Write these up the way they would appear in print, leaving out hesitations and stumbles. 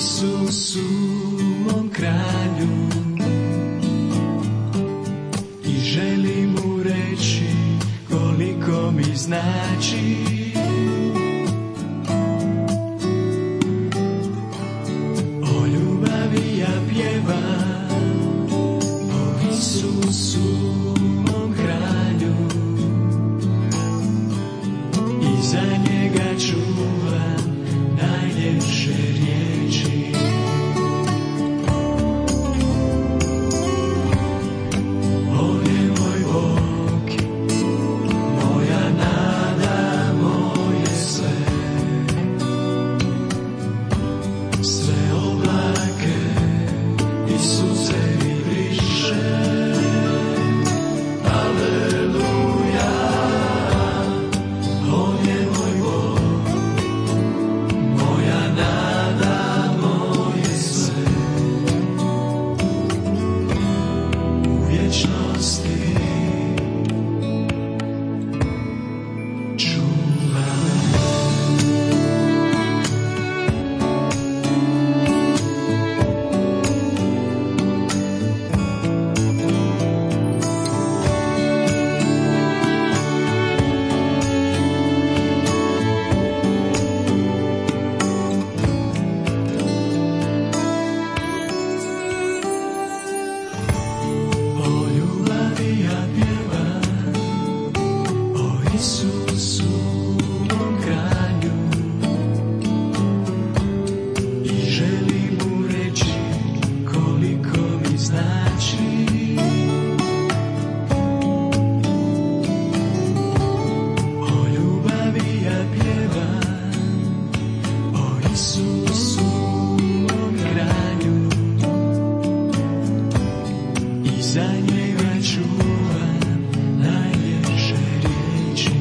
Isusu mom kralju, i želim mu reći koliko mi znači. O ljubavi ja pjevam, o Isusu mom kralju, i za njega čuvam najljepše riječi. On je moj Bog, moja nada, moje sve. Sve oblake i suze mi briše. Aleluja, on je moj Bog, moja nada, moje sve. U vječnosti čuva me. O ljubavi ja pjevam, o Isusu mom kralju, i želim mu reći koliko mi znači. O ljubavi ja pjevam, o Isusu mom kralju, i za njega čuvam najljepše riječi.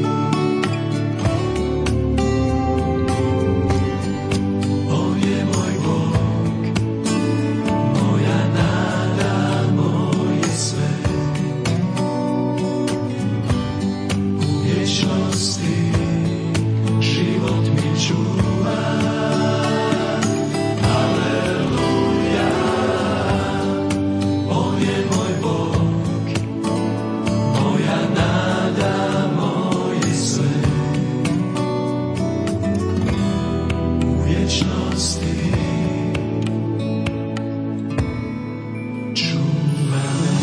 On je moj Bog, moja nada, moje sve. U vječnosti život mi čuva. Aleluja, on je moj Bog, moja nada, moje sve. U vječnosti čuva me.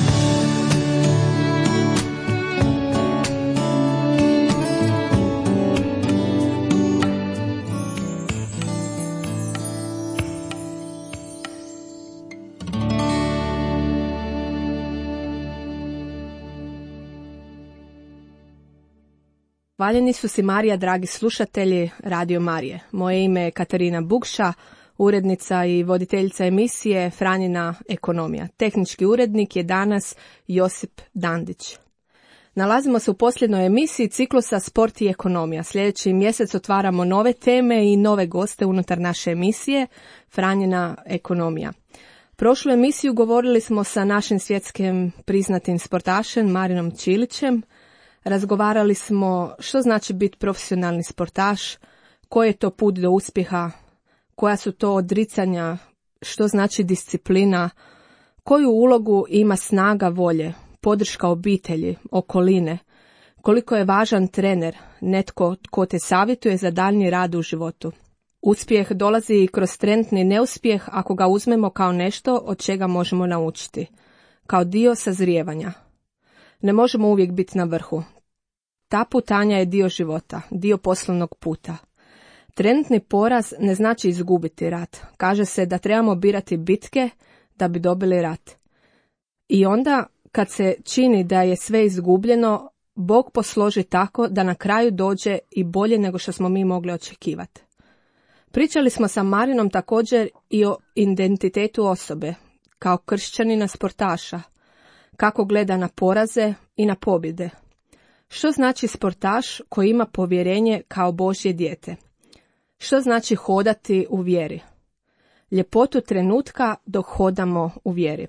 Hvaljeni su si Marija, dragi slušatelji Radio Marije. Moje ime je Katarina Bukša, urednica i voditeljica emisije Franjina ekonomija. Tehnički urednik je danas Josip Dandić. Nalazimo se u posljednjoj emisiji ciklusa Sport i ekonomija. Sljedeći mjesec otvaramo nove teme i nove goste unutar naše emisije Franjina ekonomija. Prošlu emisiju govorili smo sa našim svjetskim priznatim sportašem Marinom Čilićem. Razgovarali smo što znači biti profesionalni sportaš, koji je to put do uspjeha, koja su to odricanja, što znači disciplina, koju ulogu ima snaga volje, podrška obitelji, okoline, koliko je važan trener, netko tko te savjetuje za daljnji rad u životu. Uspjeh dolazi i kroz trenutni neuspjeh ako ga uzmemo kao nešto od čega možemo naučiti, kao dio sazrijevanja. Ne možemo uvijek biti na vrhu. Ta putanja je dio života, dio poslovnog puta. Trenutni poraz ne znači izgubiti rat. Kaže se da trebamo birati bitke da bi dobili rat. I onda, kad se čini da je sve izgubljeno, Bog posloži tako da na kraju dođe i bolje nego što smo mi mogli očekivati. Pričali smo sa Marinom također i o identitetu osobe, kao kršćanina sportaša, kako gleda na poraze i na pobjede. Što znači sportaš koji ima povjerenje kao Božje dijete? Što znači hodati u vjeri? Ljepotu trenutka dok hodamo u vjeri.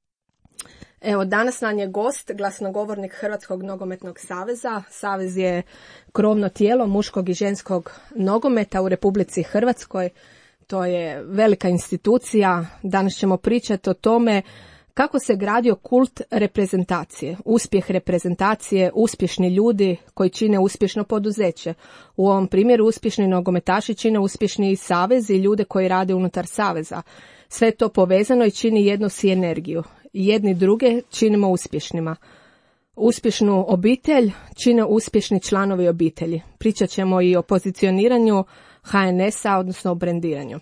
Evo, danas nam je gost, glasnogovornik Hrvatskog nogometnog saveza. Savez je krovno tijelo muškog i ženskog nogometa u Republici Hrvatskoj. To je velika institucija. Danas ćemo pričati o tome kako se gradio kult reprezentacije, uspjeh reprezentacije, uspješni ljudi koji čine uspješno poduzeće. U ovom primjeru uspješni nogometaši čine uspješni savez i ljude koji rade unutar saveza. Sve je to povezano i čini jednu sinergiju. Jedni druge činimo uspješnima. Uspješnu obitelj čine uspješni članovi obitelji. Pričat ćemo i o pozicioniranju HNS-a, odnosno o brendiranju.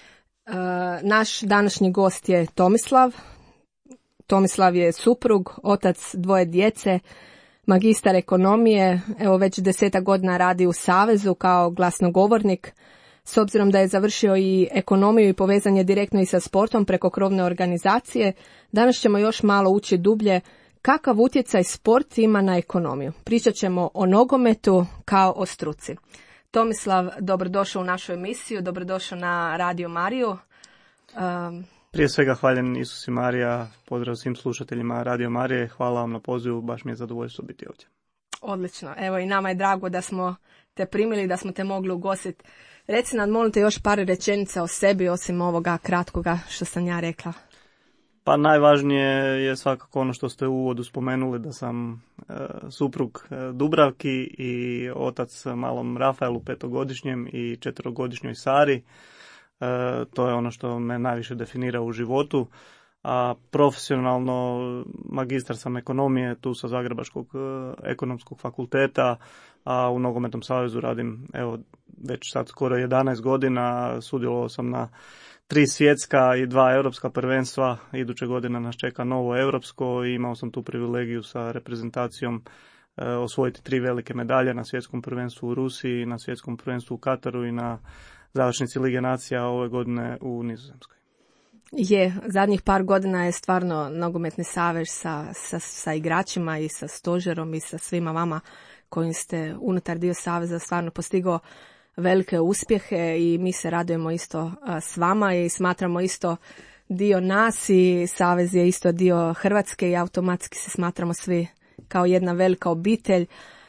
Naš današnji gost je Tomislav. Tomislav je suprug, otac dvoje djece, magistar ekonomije, evo već 10 godina radi u Savezu kao glasnogovornik. S obzirom da je završio i ekonomiju i povezan je direktno i sa sportom preko krovne organizacije, danas ćemo još malo ući dublje kakav utjecaj sport ima na ekonomiju. Pričat ćemo o nogometu kao o struci. Tomislav, dobrodošao u našu emisiju, dobrodošao na Radio Mariju. Prije svega hvaljen Isus i Marija, pozdrav svim slušateljima Radio Marije, hvala vam na pozivu, baš mi je zadovoljstvo biti ovdje. Odlično, evo i nama je drago da smo te primili, da smo te mogli ugostiti. Reci nam, molim te, još par rečenica o sebi, osim ovoga kratkoga što sam ja rekla. Pa najvažnije je svakako ono što ste u uvodu spomenuli, da sam suprug Dubravki i otac malom Rafaelu 5-godišnjem i 4-godišnjoj Sari. To je ono što me najviše definira u životu. A profesionalno magistar sam ekonomije tu sa Zagrebačkog ekonomskog fakulteta, a u Nogometnom savezu radim evo već sad skoro 11 godina. Sudjelovao sam na 3 svjetska i 2 europska prvenstva. Iduće godine nas čeka novo europsko i imao sam tu privilegiju sa reprezentacijom osvojiti 3 velike medalje na svjetskom prvenstvu u Rusiji, na svjetskom prvenstvu u Kataru i na završnici Lige nacija ove godine u Nizozemskoj. Je, zadnjih par godina je stvarno nogometni savez sa igračima i sa stožerom i sa svima vama koji ste unutar dio saveza stvarno postigao velike uspjehe i mi se radujemo isto s vama i smatramo isto dio nas i savez je isto dio Hrvatske i automatski se smatramo svi kao jedna velika obitelj.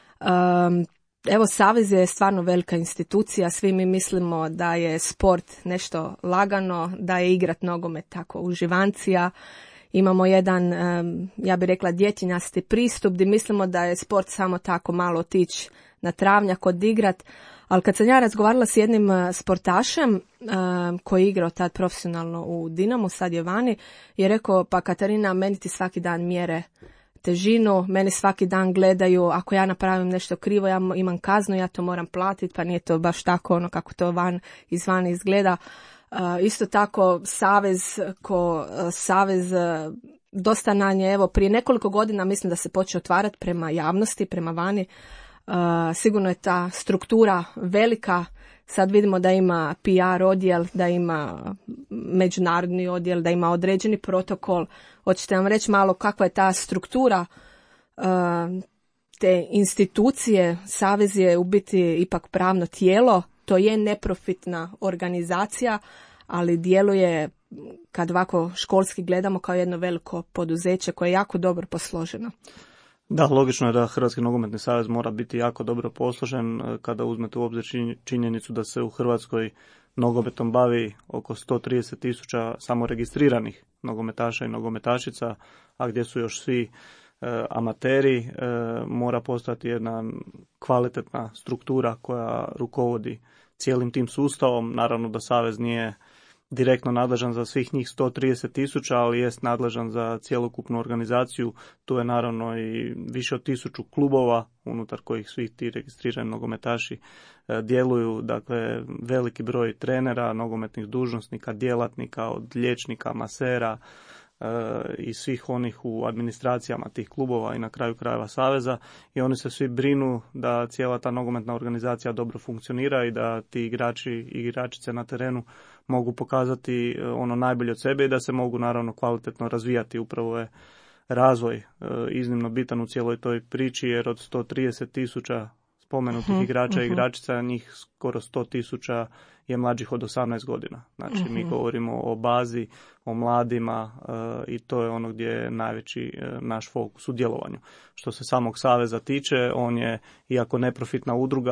Evo, savez je stvarno velika institucija, svi mi mislimo da je sport nešto lagano, da je igrat nogomet tako uživancija. Imamo jedan, ja bih rekla, djetinjasti pristup gdje mislimo da je sport samo tako malo otići na travnjak, odigrat. Ali kad sam ja razgovarala s jednim sportašem koji je igrao tad profesionalno u Dinamu, sad je vani, je rekao, pa Katarina, meni ti svaki dan mjere težinu, meni svaki dan gledaju, ako ja napravim nešto krivo, ja imam kaznu, ja to moram platiti, pa nije to baš tako ono kako to izvana izgleda. Isto tako savez dosta na nje, evo prije nekoliko godina mislim da se počeo otvarati prema javnosti, prema vani. Sigurno je ta struktura velika, sad vidimo da ima PR odjel, da ima međunarodni odjel, da ima određeni protokol. Hoćete nam reći malo kakva je ta struktura te institucije? Savez je u biti ipak pravno tijelo, to je neprofitna organizacija, ali djeluje, kad ovako školski gledamo, kao jedno veliko poduzeće koje je jako dobro posloženo. Da, logično je da Hrvatski nogometni savez mora biti jako dobro posložen kada uzmete u obzir činjenicu da se u Hrvatskoj nogometom bavi oko 130.000 samo registriranih nogometaša i nogometašica, a gdje su još svi amateri. Mora postojati jedna kvalitetna struktura koja rukovodi cijelim tim sustavom. Naravno da savez nije direktno nadležan za svih njih 130.000, ali jest nadležan za cjelokupnu organizaciju. Tu je naravno i više od 1000 klubova unutar kojih svi ti registrirani nogometaši djeluju. Dakle, veliki broj trenera, nogometnih dužnosnika, djelatnika, od liječnika, masera i svih onih u administracijama tih klubova i na kraju krajeva saveza, i oni se svi brinu da cijela ta nogometna organizacija dobro funkcionira i da ti igrači i igračice na terenu mogu pokazati ono najbolje od sebe i da se mogu naravno kvalitetno razvijati. Upravo je razvoj iznimno bitan u cijeloj toj priči, jer od 130.000 spomenutih igrača i igračica, njih skoro 100.000 je mlađih od 18 godina. Znači mi govorimo o bazi, o mladima i to je ono gdje je najveći naš fokus u djelovanju. Što se samog saveza tiče, on je, iako neprofitna udruga,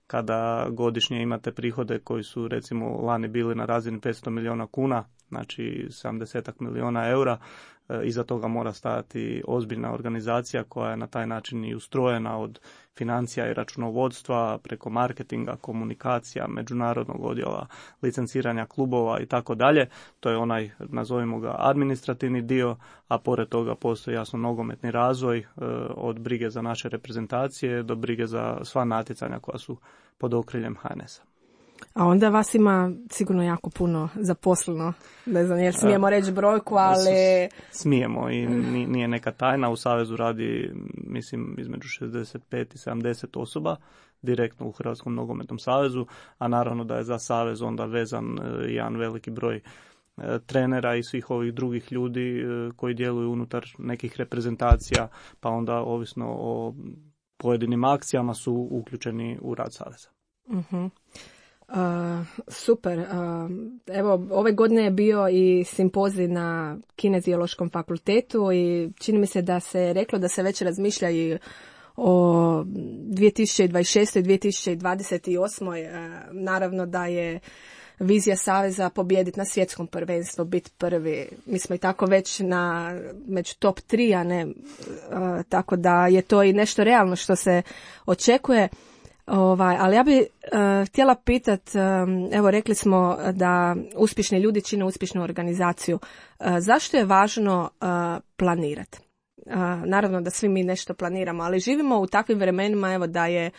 kada godišnje imate prihode koji su recimo lani bili na razini 500 milijuna kuna, znači 70 milijuna eura, iza toga mora stajati ozbiljna organizacija koja je na taj način i ustrojena od financija i računovodstva, preko marketinga, komunikacija, međunarodnog odjela, licenciranja klubova i tako dalje. To je onaj, nazovimo ga, administrativni dio, a pored toga postoji jasno nogometni razvoj, od brige za naše reprezentacije do brige za sva natjecanja koja su pod okriljem HNS-a. A onda vas ima sigurno jako puno zaposleno, ne znam jer smijemo reći brojku, ali... Smijemo i nije neka tajna, u Savezu radi mislim između 65 i 70 osoba direktno u Hrvatskom nogometnom savezu, a naravno da je za savez onda vezan jedan veliki broj trenera i svih ovih drugih ljudi koji djeluju unutar nekih reprezentacija, pa onda ovisno o pojedinim akcijama su uključeni u rad saveza. Uh-huh. Super. Evo, ove godine je bio i simpozij na Kineziološkom fakultetu i čini mi se da se reklo da se već razmišlja i o 2026. i 2028. Naravno da je vizija saveza pobijediti na svjetskom prvenstvu, biti prvi. Mi smo i tako već među top 3, a ne, tako da je to i nešto realno što se očekuje. Ali ja bi htjela pitati, evo rekli smo da uspješni ljudi čine uspješnu organizaciju. Zašto je važno planirati? Naravno da svi mi nešto planiramo, ali živimo u takvim vremenima, evo da je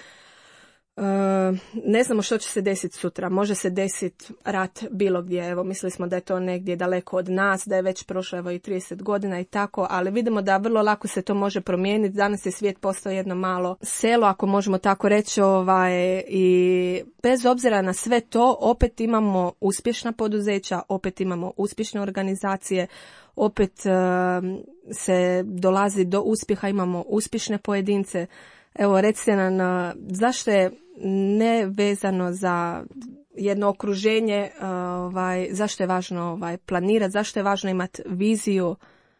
ne znamo što će se desiti sutra. Može se desiti rat bilo gdje. Evo, mislili smo da je to negdje daleko od nas, da je već prošlo evo i 30 godina i tako, ali vidimo da vrlo lako se to može promijeniti. Danas je svijet postao jedno malo selo, ako možemo tako reći, i bez obzira na sve to, opet imamo uspješna poduzeća, opet imamo uspješne organizacije, opet se dolazi do uspjeha, imamo uspješne pojedince. Evo, recite nam, zašto je nevezano za jedno okruženje, zašto je važno planirati, zašto je važno imati viziju?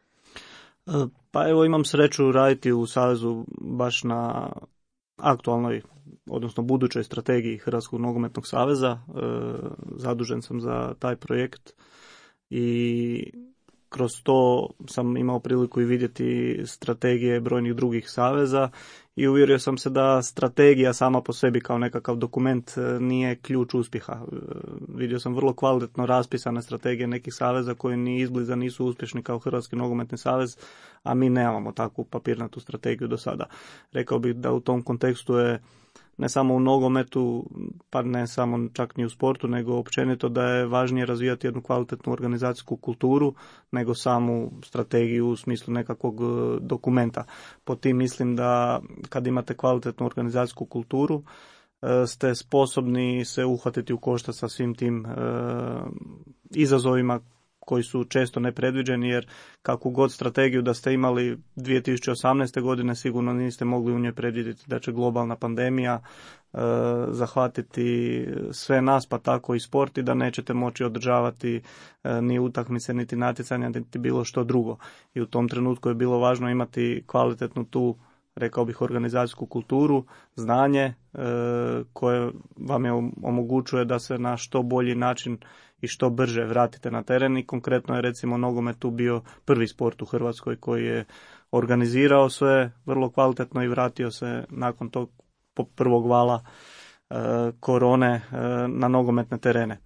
Pa evo, imam sreću raditi u Savezu baš na aktualnoj, odnosno budućoj strategiji Hrvatskog nogometnog saveza. Zadužen sam za taj projekt i kroz to sam imao priliku i vidjeti strategije brojnih drugih saveza i uvjerio sam se da strategija sama po sebi kao nekakav dokument nije ključ uspjeha. Vidio sam vrlo kvalitetno raspisane strategije nekih saveza koji ni izbliza nisu uspješni kao Hrvatski nogometni savez, a mi nemamo takvu papirnatu strategiju do sada. Rekao bih da u tom kontekstu je ne samo u nogometu, pa ne samo čak ni u sportu, nego općenito da je važnije razvijati jednu kvalitetnu organizacijsku kulturu nego samu strategiju u smislu nekakvog dokumenta. Po tim mislim da kad imate kvalitetnu organizacijsku kulturu, ste sposobni se uhvatiti u koštac sa svim tim izazovima koji su često nepredviđeni, jer kakvu god strategiju da ste imali 2018. godine, sigurno niste mogli u njoj predvidjeti da će globalna pandemija zahvatiti sve nas, pa tako i sport, i da nećete moći održavati ni utakmice, niti natjecanja, niti bilo što drugo. I u tom trenutku je bilo važno imati kvalitetnu tu, rekao bih, organizacijsku kulturu, znanje koje vam je omogućuje da se na što bolji način i što brže vratite na teren. I konkretno je recimo nogomet tu bio prvi sport u Hrvatskoj koji je organizirao sve vrlo kvalitetno i vratio se nakon tog prvog vala korone na nogometne terene.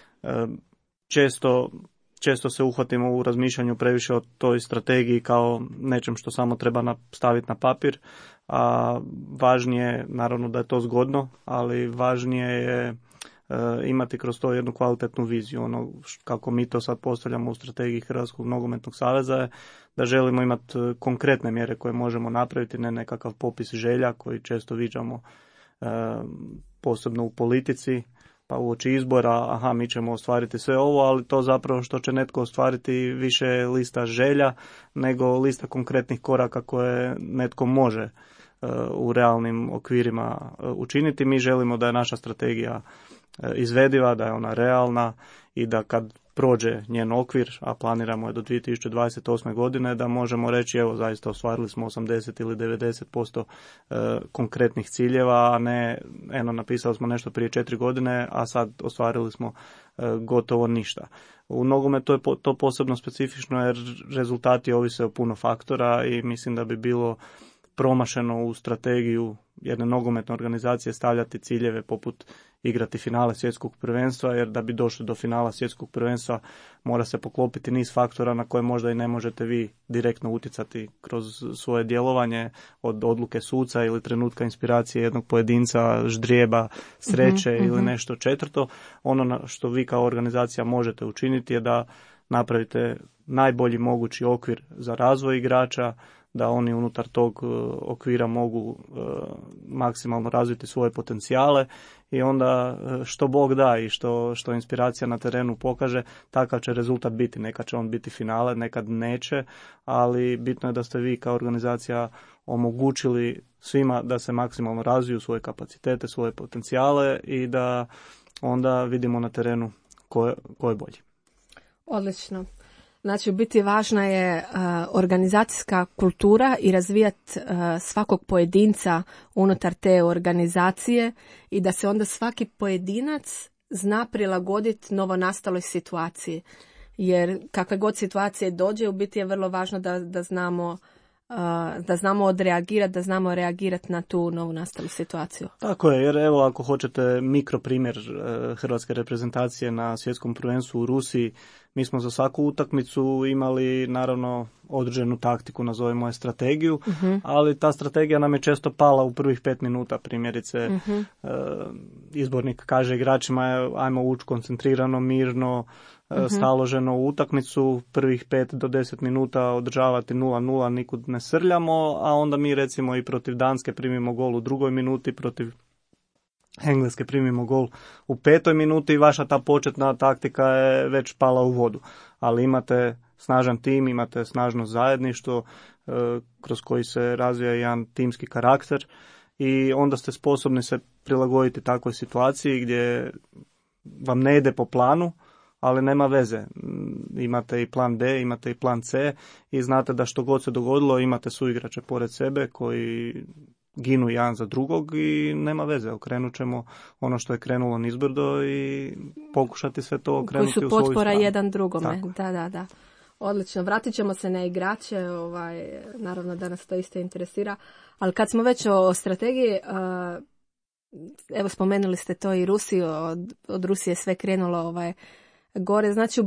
Često se uhvatimo u razmišljanju previše o toj strategiji kao nečem što samo treba staviti na papir, a važnije, naravno da je to zgodno, ali važnije je imati kroz to jednu kvalitetnu viziju. Ono kako mi to sad postavljamo u strategiji Hrvatskog nogometnog saveza je da želimo imati konkretne mjere koje možemo napraviti, ne nekakav popis želja koji često viđamo posebno u politici, pa uoči izbora, mi ćemo ostvariti sve ovo, ali to zapravo što će netko ostvariti više je lista želja nego lista konkretnih koraka koje netko može u realnim okvirima učiniti. Mi želimo da je naša strategija izvediva, da je ona realna i da kad prođe njen okvir, a planiramo je do 2028. godine, da možemo reći evo zaista ostvarili smo 80 ili 90% konkretnih ciljeva, a ne napisali smo nešto prije 4 godine, a sad ostvarili smo gotovo ništa. U nogometu je to posebno specifično jer rezultati ovise o puno faktora i mislim da bi bilo promašeno u strategiju jedne nogometne organizacije stavljati ciljeve poput igrati finale svjetskog prvenstva, jer da bi došli do finala svjetskog prvenstva mora se poklopiti niz faktora na koje možda i ne možete vi direktno utjecati kroz svoje djelovanje, od odluke suca ili trenutka inspiracije jednog pojedinca, ždrijeba, sreće ili nešto četvrto. Ono što vi kao organizacija možete učiniti je da napravite najbolji mogući okvir za razvoj igrača, da oni unutar tog okvira mogu maksimalno razviti svoje potencijale i onda što Bog da i što inspiracija na terenu pokaže, takav će rezultat biti. Nekad će on biti finale, nekad neće, ali bitno je da ste vi kao organizacija omogućili svima da se maksimalno razviju svoje kapacitete, svoje potencijale i da onda vidimo na terenu ko je bolji. Odlično. Znači, u biti važna je organizacijska kultura i razvijati svakog pojedinca unutar te organizacije i da se onda svaki pojedinac zna prilagoditi novonastaloj situaciji. Jer kakve god situacije dođe, u biti je vrlo važno da znamo odreagirati, da znamo reagirati na tu novonastalu situaciju. Tako je, jer evo ako hoćete mikroprimjer hrvatske reprezentacije na svjetskom prvenstvu u Rusiji, mi smo za svaku utakmicu imali naravno određenu taktiku, nazovimo je strategiju, ali ta strategija nam je često pala u prvih 5 minuta, primjerice izbornik kaže igračima ajmo ući koncentrirano, mirno, staloženo u utakmicu, prvih 5 do 10 minuta održavati 0-0, nikud ne srljamo, a onda mi recimo i protiv Danske primimo gol u 2. minuti, protiv Engleske primimo gol u 5. minuti i vaša ta početna taktika je već pala u vodu. Ali imate snažan tim, imate snažno zajedništvo kroz koji se razvija jedan timski karakter i onda ste sposobni se prilagoditi takvoj situaciji gdje vam ne ide po planu, ali nema veze. Imate i plan B, imate i plan C i znate da što god se dogodilo imate suigrače pored sebe koji ginu jedan za drugog i nema veze. Okrenut ćemo ono što je krenulo nizbrdo i pokušati sve to okrenuti u svoju stranu. Koji su potpora jedan drugome. Da. Odlično. Vratit ćemo se na igrače. Naravno da nas to isto interesira. Ali kad smo već o strategiji, evo spomenuli ste to i Rusiju. Od Rusije sve krenulo gore. Znači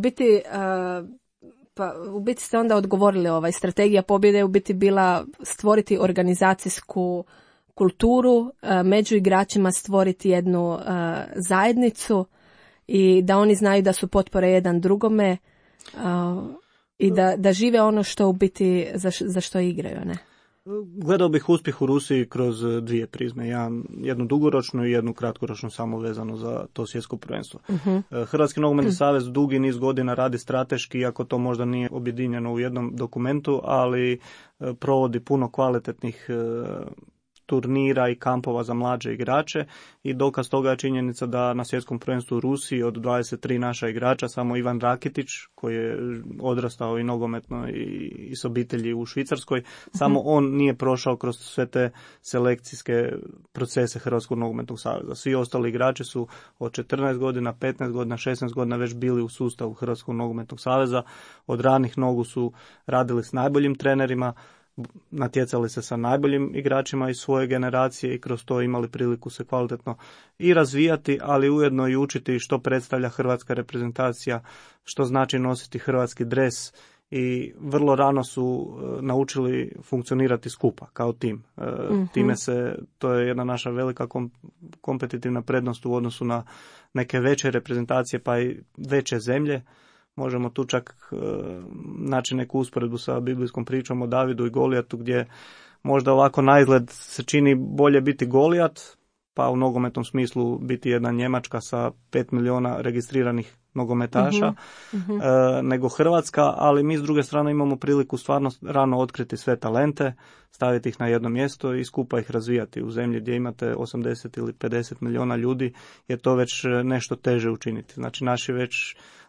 u biti ste onda odgovorili, strategija pobjede je u biti bila stvoriti organizacijsku kulturu, među igračima stvoriti jednu zajednicu i da oni znaju da su potpore jedan drugome i da žive ono što u biti za što igraju, ne? Gledao bih uspjeh u Rusiji kroz dvije prizme, jednu dugoročnu i jednu kratkoročnu samo vezano za to svjetsko prvenstvo. Hrvatski nogometni savez dugi niz godina radi strateški, iako to možda nije objedinjeno u jednom dokumentu, ali provodi puno kvalitetnih turnira i kampova za mlađe igrače i dokaz toga je činjenica da na svjetskom prvenstvu u Rusiji od 23 naša igrača samo Ivan Rakitić, koji je odrastao i nogometno i s obitelji u Švicarskoj, samo on nije prošao kroz sve te selekcijske procese Hrvatskog nogometnog saveza. Svi ostali igrači su od 14 godina, 15 godina, 16 godina već bili u sustavu Hrvatskog nogometnog saveza. Od ranih nogu su radili s najboljim trenerima, natjecali se sa najboljim igračima iz svoje generacije i kroz to imali priliku se kvalitetno i razvijati, ali ujedno i učiti što predstavlja hrvatska reprezentacija, što znači nositi hrvatski dres i vrlo rano su naučili funkcionirati skupa kao tim. Time to je jedna naša velika kompetitivna prednost u odnosu na neke veće reprezentacije pa i veće zemlje. Možemo tu čak naći neku usporedbu sa biblijskom pričom o Davidu i Golijatu, gdje možda ovako naizgled se čini bolje biti Golijat, pa u nogometnom smislu biti jedna Njemačka sa 5 milijuna registriranih nogometaša, nego Hrvatska, ali mi s druge strane imamo priliku stvarno rano otkriti sve talente, staviti ih na jedno mjesto i skupa ih razvijati. U zemlji gdje imate 80 ili 50 milijuna ljudi je to već nešto teže učiniti. Znači naši već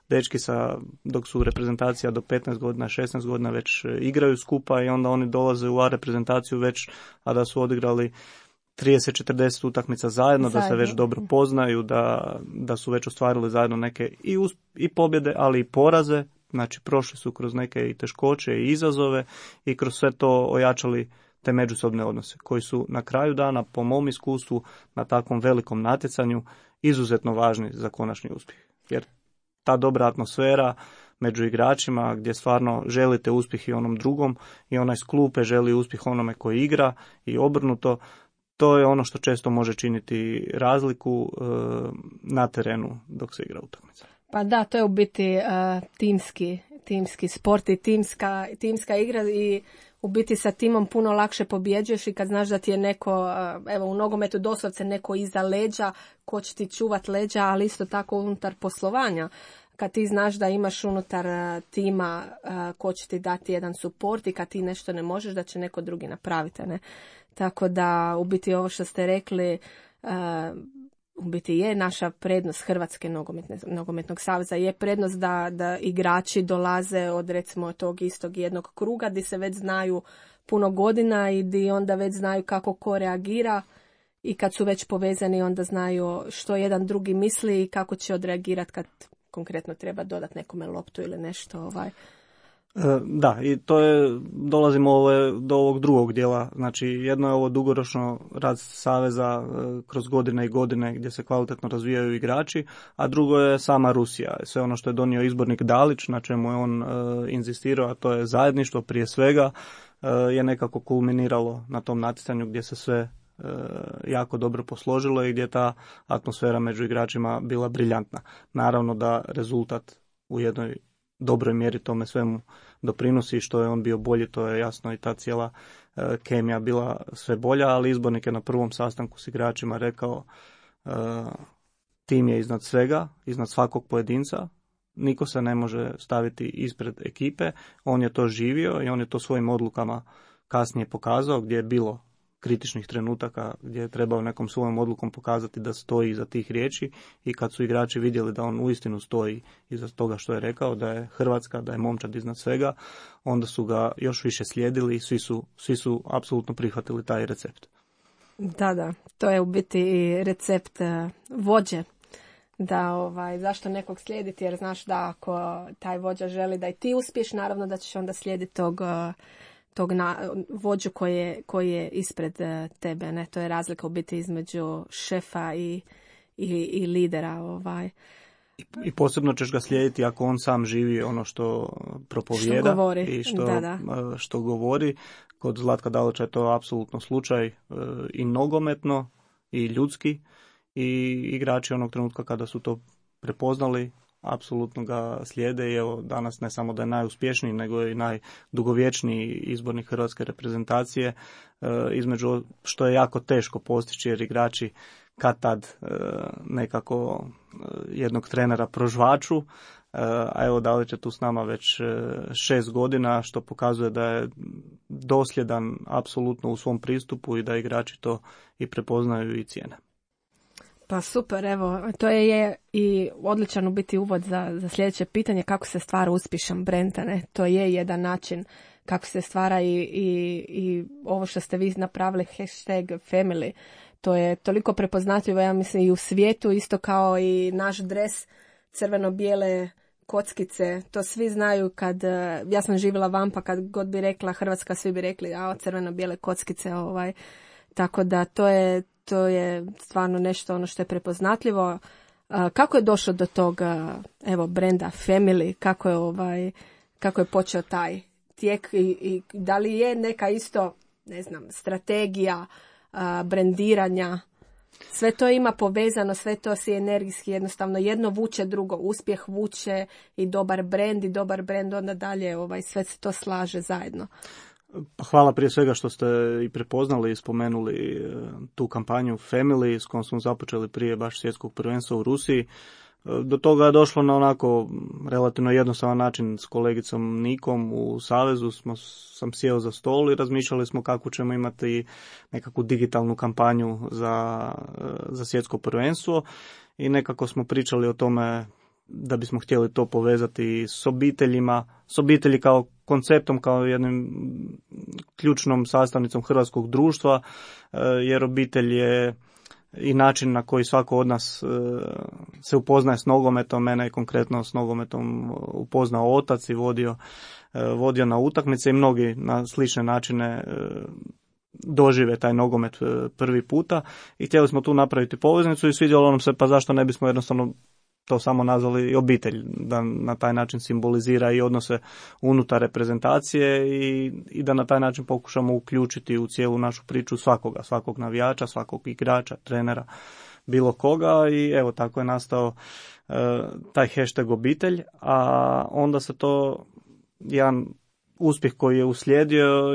dečki dok su reprezentacija do 15 godina, 16 godina već igraju skupa i onda oni dolaze u A reprezentaciju već, a da su odigrali 30-40 utakmica zajedno, da se već dobro poznaju, da su već ostvarili zajedno neke i pobjede, ali i poraze. Znači, prošli su kroz neke i teškoće i izazove i kroz sve to ojačali te međusobne odnose koji su na kraju dana, po mom iskustvu, na takvom velikom natjecanju izuzetno važni za konačni uspjeh. Jer ta dobra atmosfera među igračima gdje stvarno želite uspjeh i onom drugom i onaj s klupe želi uspjeh onome koji igra i obrnuto, to je ono što često može činiti razliku na terenu dok se igra utakmica. Pa da, to je u biti timski sport i timska igra i u biti sa timom puno lakše pobjeđuješ i kad znaš da ti je neko, evo u nogometu doslovce neko iza leđa, ko će ti čuvat leđa, ali isto tako unutar poslovanja. Kad ti znaš da imaš unutar tima ko će ti dati jedan suport i kad ti nešto ne možeš da će neko drugi napraviti. Ne? Tako da u biti ovo što ste rekli u biti je naša prednost Hrvatske nogometnog saveza, je prednost da igrači dolaze od recimo tog istog jednog kruga gdje se već znaju puno godina i gdje onda već znaju kako ko reagira i kad su već povezani onda znaju što jedan drugi misli i kako će odreagirati kad konkretno treba dodati nekome loptu ili nešto. Da, i dolazimo do ovog drugog dijela. Znači, jedno je ovo dugoročno rad saveza kroz godine i godine gdje se kvalitetno razvijaju igrači, a drugo je sama Rusija. Sve ono što je donio izbornik Dalić, na čemu je on inzistirao, a to je zajedništvo prije svega, je nekako kulminiralo na tom natjecanju gdje se sve jako dobro posložilo i gdje ta atmosfera među igračima bila briljantna. Naravno da rezultat u jednoj dobroj mjeri tome svemu doprinosi i što je on bio bolji, to je jasno i ta cijela kemija bila sve bolja, ali izbornik je na prvom sastanku s igračima rekao tim je iznad svega, iznad svakog pojedinca, niko se ne može staviti ispred ekipe, on je to živio i on je to svojim odlukama kasnije pokazao gdje je bilo kritičnih trenutaka gdje je trebao nekom svojom odlukom pokazati da stoji iza tih riječi i kad su igrači vidjeli da on uistinu stoji iza toga što je rekao, da je Hrvatska, da je momčad iznad svega, onda su ga još više slijedili i svi su apsolutno prihvatili taj recept. Da, to je u biti recept vođe. Da, zašto nekog slijediti, jer znaš da ako taj vođa želi da i ti uspiješ, naravno da ćeš onda slijediti tog vođu koji je ispred tebe. Ne? To je razlika u biti između šefa i lidera. I posebno ćeš ga slijediti ako on sam živi ono što propovijeda i što govori. Kod Zlatka Dalića je to apsolutno slučaj i nogometno i ljudski i igrači onog trenutka kada su to prepoznali apsolutno ga slijede i evo danas ne samo da je najuspješniji nego je i najdugovječniji izbornik hrvatske reprezentacije, između što je jako teško postići jer igrači kad tad nekako jednog trenera prožvaču, a evo Dalić je tu s nama već 6 godina što pokazuje da je dosljedan apsolutno u svom pristupu i da igrači to i prepoznaju i cijene. Pa super, evo, to je i odličan u biti uvod za sljedeće pitanje kako se stvara uspješan brend, ne? To je jedan način kako se stvara i ovo što ste vi napravili #family, to je toliko prepoznatljivo, ja mislim i u svijetu, isto kao i naš dres crveno-bijele kockice, to svi znaju kad, ja sam živjela van pa kad god bi rekla Hrvatska, svi bi rekli crveno-bijele kockice, tako da to je stvarno nešto ono što je prepoznatljivo. Kako je došlo do toga brenda Family, kako je počeo taj tijek i da li je neka isto, ne znam, strategija brendiranja? Sve to ima povezano, sve to si energijski jednostavno jedno vuče drugo, uspjeh vuče i dobar brend onda dalje sve se to slaže zajedno. Hvala prije svega što ste i prepoznali i spomenuli tu kampanju Family s kojom smo započeli prije baš svjetskog prvenstva u Rusiji. Do toga je došlo na onako relativno jednostavan način s kolegicom Nikom u Savezu. Sam sjeo za stol i razmišljali smo kako ćemo imati nekakvu digitalnu kampanju za svjetsko prvenstvo i nekako smo pričali o tome da bismo htjeli to povezati s obiteljima, s obitelji kao konceptom, kao jednim ključnom sastavnicom hrvatskog društva, jer obitelj je i način na koji svako od nas se upoznaje s nogometom. Mene je konkretno s nogometom upoznao otac i vodio na utakmice i mnogi na slične načine dožive taj nogomet prvi puta i htjeli smo tu napraviti poveznicu i svidjelo nam se pa zašto ne bismo jednostavno to samo nazvali obitelj, da na taj način simbolizira i odnose unutar reprezentacije i da na taj način pokušamo uključiti u cijelu našu priču svakog navijača, svakog igrača, trenera, bilo koga i evo tako je nastao taj hashtag obitelj, a onda se to, jedan uspjeh koji je uslijedio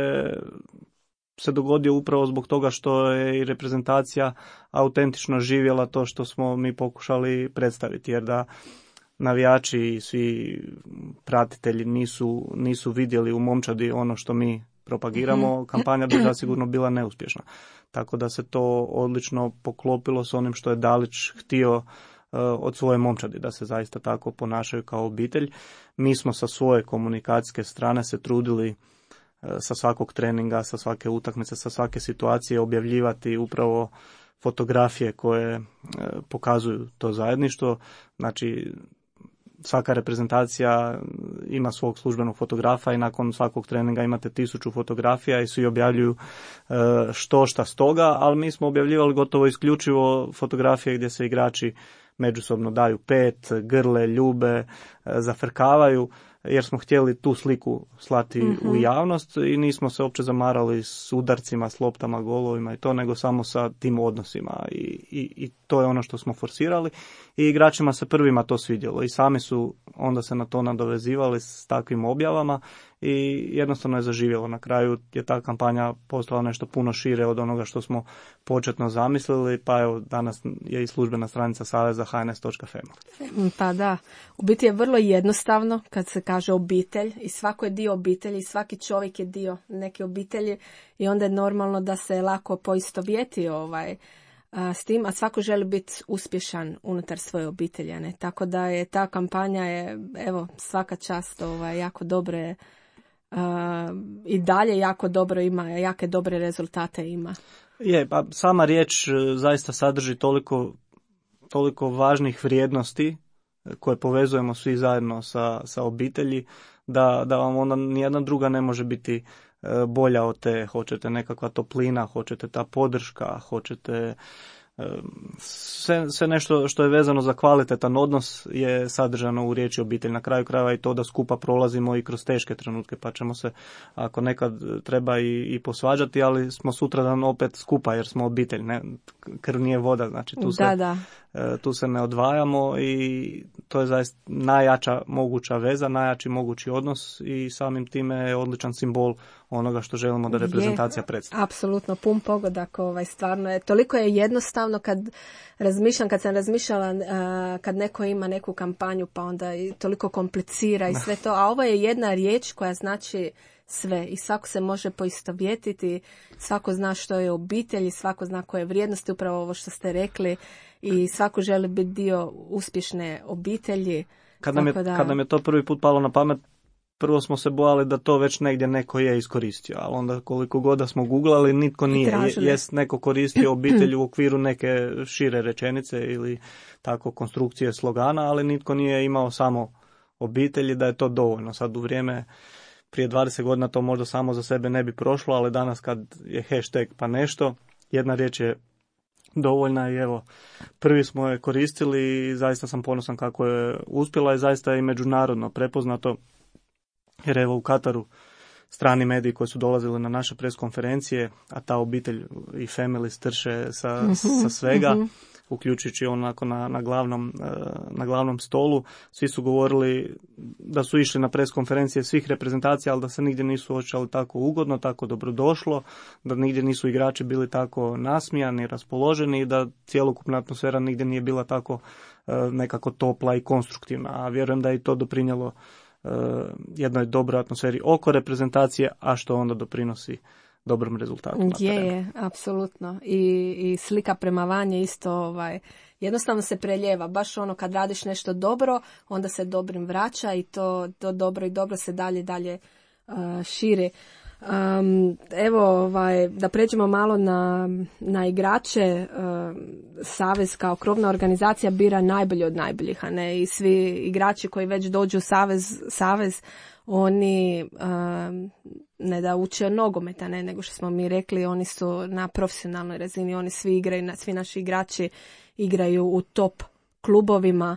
se dogodio upravo zbog toga što je i reprezentacija autentično živjela to što smo mi pokušali predstaviti, jer da navijači i svi pratitelji nisu vidjeli u momčadi ono što mi propagiramo, kampanja bi zasigurno bila neuspješna. Tako da se to odlično poklopilo s onim što je Dalić htio od svoje momčadi, da se zaista tako ponašaju kao obitelj. Mi smo sa svoje komunikacijske strane se trudili sa svakog treninga, sa svake utakmice, sa svake situacije objavljivati upravo fotografije koje pokazuju to zajedništvo. Znači, svaka reprezentacija ima svog službenog fotografa i nakon svakog treninga imate 1000 fotografija i svi objavljuju šta stoga, ali mi smo objavljivali gotovo isključivo fotografije gdje se igrači međusobno daju pet, grle, ljube, zafrkavaju, jer smo htjeli tu sliku slati u javnost i nismo se uopće zamarali s udarcima, s loptama, golovima i to, nego samo sa tim odnosima i to je ono što smo forsirali i igračima se prvima to svidjelo i sami su onda se na to nadovezivali s takvim objavama i jednostavno je zaživjelo. Na kraju je ta kampanja postala nešto puno šire od onoga što smo početno zamislili, pa evo danas je i službena stranica Saveza hns.family. Pa da, u biti je vrlo jednostavno kad se kaže obitelj i svako je dio obitelji, svaki čovjek je dio neke obitelji i onda je normalno da se lako poistovjeti s tim, a svako želi biti uspješan unutar svoje obitelji, ne? Tako da je ta kampanja evo svaka čast jako dobre i dalje jako dobro ima, jake dobre rezultate ima. Je, pa sama riječ zaista sadrži toliko važnih vrijednosti koje povezujemo svi zajedno sa obitelji, da vam onda nijedna druga ne može biti bolja od te. Hoćete nekakva toplina, hoćete ta podrška, hoćete sve nešto što je vezano za kvalitetan odnos je sadržano u riječi obitelj. Na kraju krajeva i to da skupa prolazimo i kroz teške trenutke, pa ćemo se ako nekad treba i posvađati, ali smo sutradan opet skupa jer smo obitelj, ne? Krv nije voda, znači tu se ne odvajamo i to je zaista najjača moguća veza, najjači mogući odnos i samim time je odličan simbol onoga što želimo da reprezentacija predstavi. Apsolutno, pun pogodak, stvarno je. Toliko je jednostavno kad sam razmišljala kad neko ima neku kampanju pa onda i toliko komplicira i sve to, a ovo je jedna riječ koja znači sve i svako se može poistovjetiti, svako zna što je obitelj i svako zna koje vrijednosti, upravo ovo što ste rekli i svako želi biti dio uspješne obitelji. Kad nam je to prvi put palo na pamet, prvo smo se bojali da to već negdje neko je iskoristio, ali onda koliko god da smo googlali, nitko nije. Jest neko koristio obitelj u okviru neke šire rečenice ili tako konstrukcije slogana, ali nitko nije imao samo obitelji, da je to dovoljno. Sad u vrijeme prije 20 godina to možda samo za sebe ne bi prošlo, ali danas kad je hashtag pa nešto, jedna riječ je dovoljna i evo, prvi smo je koristili i zaista sam ponosan kako je uspjela i zaista je i međunarodno prepoznato, jer evo u Kataru strani mediji koji su dolazili na naše pres konferencije, a ta obitelj i family strše sa svega, uključujući onako na glavnom stolu, svi su govorili da su išli na pres konferencije svih reprezentacija, ali da se nigdje nisu osjećali tako ugodno, tako dobrodošlo, da nigdje nisu igrači bili tako nasmijani, raspoloženi i da cjelokupna atmosfera nigdje nije bila tako nekako topla i konstruktivna. A vjerujem da je i to doprinijelo jednoj dobroj atmosferi oko reprezentacije, a što onda doprinosi dobrom rezultatu na terenu. Je, apsolutno. I slika prema van je isto, jednostavno se preljeva. Baš ono kad radiš nešto dobro, onda se dobrim vraća i to dobro i dobro se dalje širi. Evo, da pređemo malo na igrače. Savez kao krovna organizacija bira najbolje od najboljih, a ne i svi igrači koji već dođu u savez oni ne da uče nogometa, ne, nego što smo mi rekli, oni su na profesionalnoj razini, oni svi igraju, svi naši igrači igraju u top klubovima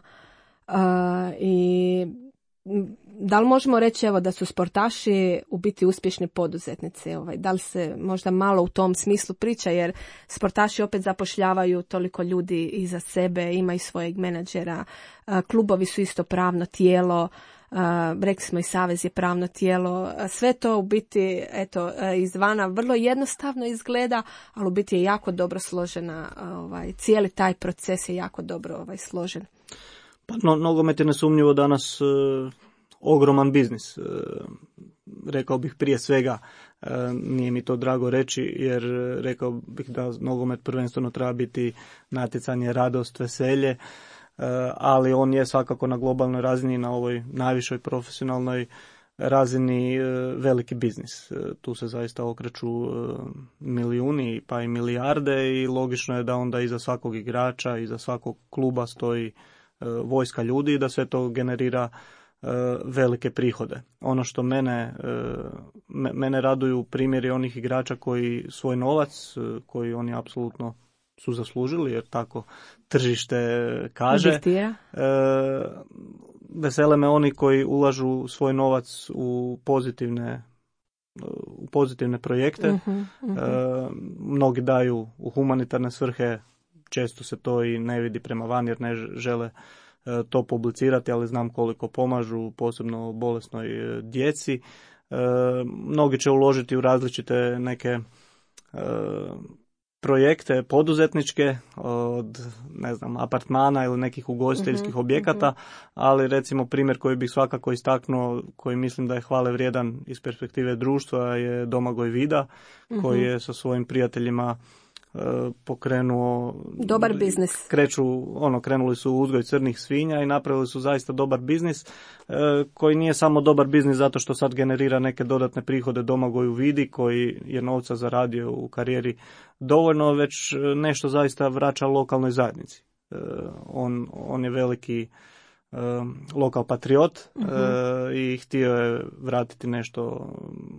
i da li možemo reći da su sportaši u biti uspješni poduzetnici? Da li se možda malo u tom smislu priča, jer sportaši opet zapošljavaju toliko ljudi iza sebe, imaju svojeg menadžera, klubovi su isto pravno tijelo, rekli smo i savez je pravno tijelo, sve to u biti izvana vrlo jednostavno izgleda, ali u biti je jako dobro složena, cijeli taj proces je jako dobro složen. Pa nogomet je nesumnjivo danas ogroman biznis. Rekao bih prije svega, nije mi to drago reći, jer rekao bih da nogomet prvenstveno treba biti natjecanje, radost, veselje, ali on je svakako na globalnoj razini, na ovoj najvišoj profesionalnoj razini veliki biznis. Tu se zaista okreću milijuni pa i milijarde i logično je da onda iza svakog igrača, iza svakog kluba stoji vojska ljudi i da sve to generira velike prihode. Ono što mene raduju primjeri onih igrača koji svoj novac, koji oni apsolutno su zaslužili, jer tako tržište kaže. Vesele me oni koji ulažu svoj novac u pozitivne projekte. Mnogi daju u humanitarne svrhe, često se to i ne vidi prema van jer ne žele to publicirati, ali znam koliko pomažu, posebno bolesnoj djeci. Mnogi će uložiti u različite neke projekte poduzetničke, od apartmana ili nekih ugostiteljskih objekata, ali recimo primjer koji bih svakako istaknuo, koji mislim da je hvale vrijedan iz perspektive društva, je Domagoj Vida, koji je sa svojim prijateljima pokrenuo dobar biznis. Krenuli su u uzgoj crnih svinja i napravili su zaista dobar biznis, koji nije samo dobar biznis zato što sad generira neke dodatne prihode Domagoju Vidi, koji je novca zaradio u karijeri dovoljno, već nešto zaista vraća lokalnoj zajednici. On je veliki lokal patriot i htio je vratiti nešto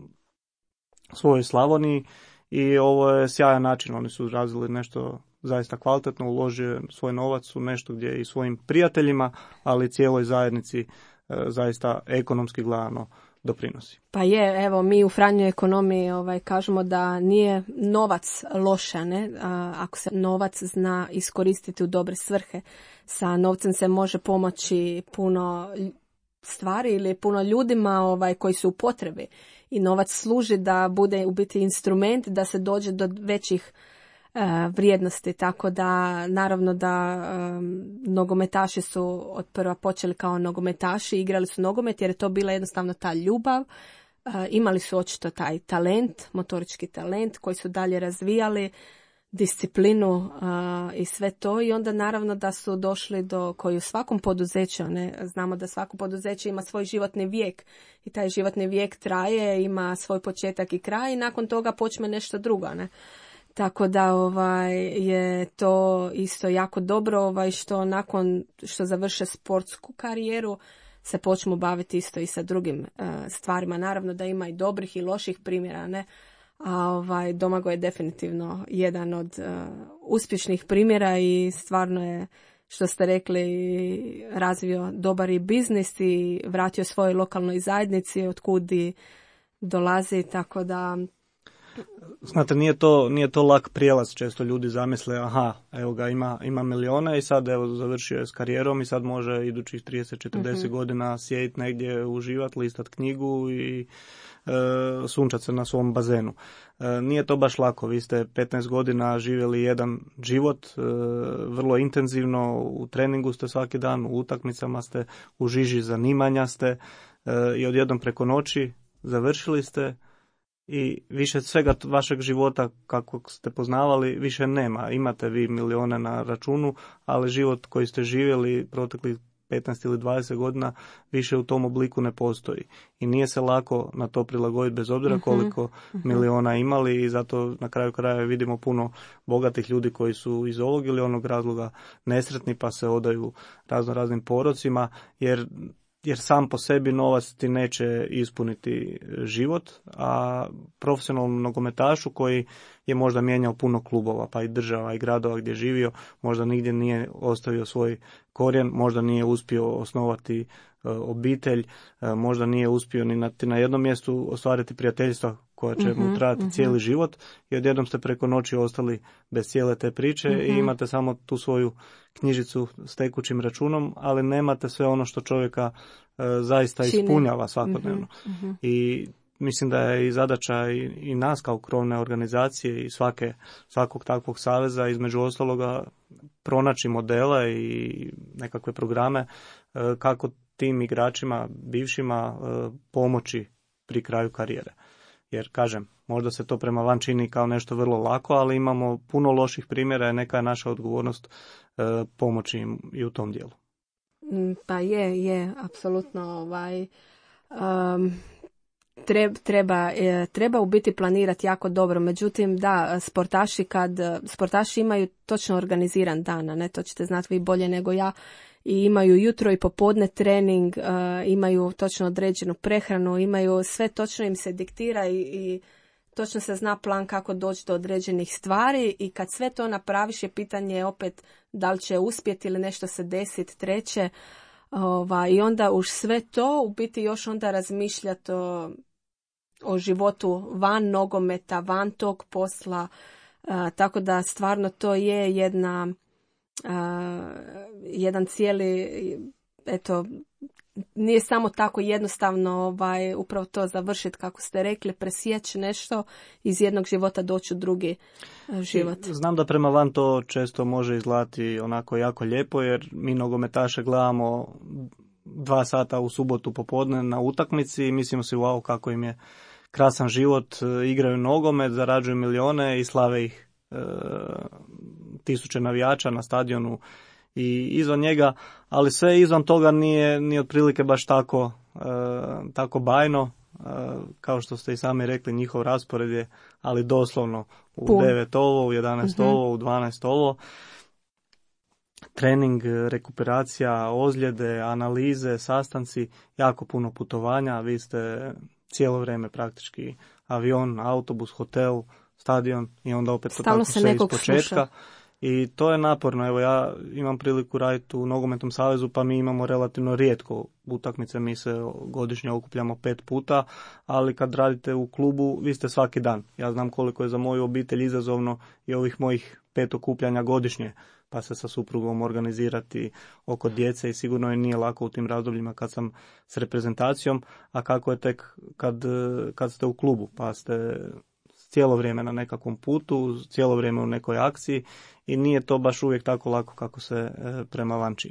svojoj Slavoniji. I ovo je sjajan način, oni su razvili nešto zaista kvalitetno, uložio svoj novac u nešto gdje i svojim prijateljima, ali cijeloj zajednici zaista ekonomski gledano doprinosi. Pa je, evo mi u franjoj ekonomiji kažemo da nije novac loša, ne? Ako se novac zna iskoristiti u dobre svrhe. Sa novcem se može pomoći puno stvari ili puno ljudima koji su u potrebi. I novac služi da bude u biti instrument da se dođe do većih vrijednosti. Tako da naravno da nogometaši su od prva počeli kao nogometaši, igrali su nogomet jer je to bila jednostavno ta ljubav. Imali su očito taj talent, motorički talent koji su dalje razvijali, disciplinu i sve to, i onda naravno da su došli do, koji u svakom poduzeću, ne, znamo da svako poduzeće ima svoj životni vijek i taj životni vijek traje, ima svoj početak i kraj i nakon toga počne nešto drugo, ne. Tako da je to isto jako dobro što nakon što završe sportsku karijeru se počnu baviti isto i sa drugim stvarima. Naravno da ima i dobrih i loših primjera, ne. A Domagoj je definitivno jedan od uspješnih primjera i stvarno je, što ste rekli, razvio dobar i biznis i vratio svojoj lokalnoj zajednici od kud dolazi, tako da... Znate, nije to lak prijelaz, često ljudi zamisle, evo ga, ima milijone i sad evo završio je s karijerom i sad može idućih 30-40 godina sjediti negdje, uživati, listat knjigu i sunčati se na svom bazenu. Nije to baš lako, vi ste 15 godina živjeli jedan život, vrlo intenzivno, u treningu ste svaki dan, u utakmicama ste, u žiži zanimanja ste i odjednom preko noći završili ste i više svega vašeg života kako ste poznavali više nema. Imate vi milijone na računu, ali život koji ste živjeli proteklih 15 ili 20 godina više u tom obliku ne postoji. I nije se lako na to prilagoditi bez obzira koliko miliona imali i zato na kraju krajeva vidimo puno bogatih ljudi koji su iz ovog ili onog razloga nesretni pa se odaju raznim porocima jer sam po sebi novac ti neće ispuniti život, a profesionalnom nogometašu koji je možda mijenjao puno klubova, pa i država i gradova gdje je živio, možda nigdje nije ostavio svoj korijen, možda nije uspio osnovati obitelj, možda nije uspio ni na jednom mjestu ostvariti prijateljstva koja će mu trajati cijeli život i odjednom ste preko noći ostali bez cijele te priče i imate samo tu svoju knjižicu s tekućim računom, ali nemate sve ono što čovjeka zaista ispunjava svakodnevno. I mislim da je i zadaća i nas kao krovne organizacije i svakog takvog saveza između ostaloga pronaći modele i nekakve programe kako tim igračima, bivšima pomoći pri kraju karijere. Jer, kažem, možda se to prema van čini kao nešto vrlo lako, ali imamo puno loših primjera i neka je naša odgovornost pomoći im i u tom dijelu. Pa je, apsolutno. Treba u biti planirati jako dobro. Međutim, da, sportaši imaju točno organiziran dan, a ne, to ćete znati vi bolje nego ja, i imaju jutro i popodne trening, imaju točno određenu prehranu, imaju sve točno im se diktira i točno se zna plan kako doći do određenih stvari i kad sve to napraviš je pitanje opet da li će uspjeti ili nešto se desiti treće. I onda už sve to u biti još onda razmišljati o životu van nogometa, van tog posla, tako da stvarno to je jedan cijeli, nije samo tako jednostavno upravo to završiti kako ste rekli, presjeći nešto iz jednog života doći u drugi život. Znam da prema van to često može izgledati onako jako lijepo jer mi nogometaše gledamo 2 sata u subotu popodne na utakmici i mislimo si wow kako im je krasan život, igraju nogomet, zarađuju milijone i slave ih tisuće navijača na stadionu i izvan njega, ali sve izvan toga nije otprilike baš tako bajno, kao što ste i sami rekli, njihov raspored je, ali doslovno u 9 ovo, u 11 ovo, u 12 ovo. Trening, rekuperacija, ozljede, analize, sastanci, jako puno putovanja, vi ste cijelo vrijeme praktički avion, autobus, hotel, stadion i onda opet to tako sve iz početka. Sluša. I to je naporno. Evo ja imam priliku raditi u Nogometnom savezu pa mi imamo relativno rijetko utakmice, mi se godišnje okupljamo 5 puta, ali kad radite u klubu vi ste svaki dan. Ja znam koliko je za moju obitelj izazovno i ovih mojih 5 okupljanja godišnje, pa se sa suprugom organizirati oko djece i sigurno je nije lako u tim razdobljima kad sam s reprezentacijom, a kako je tek kad ste u klubu, pa ste cijelo vrijeme na nekakvom putu, cijelo vrijeme u nekoj akciji i nije to baš uvijek tako lako kako se prema van čini.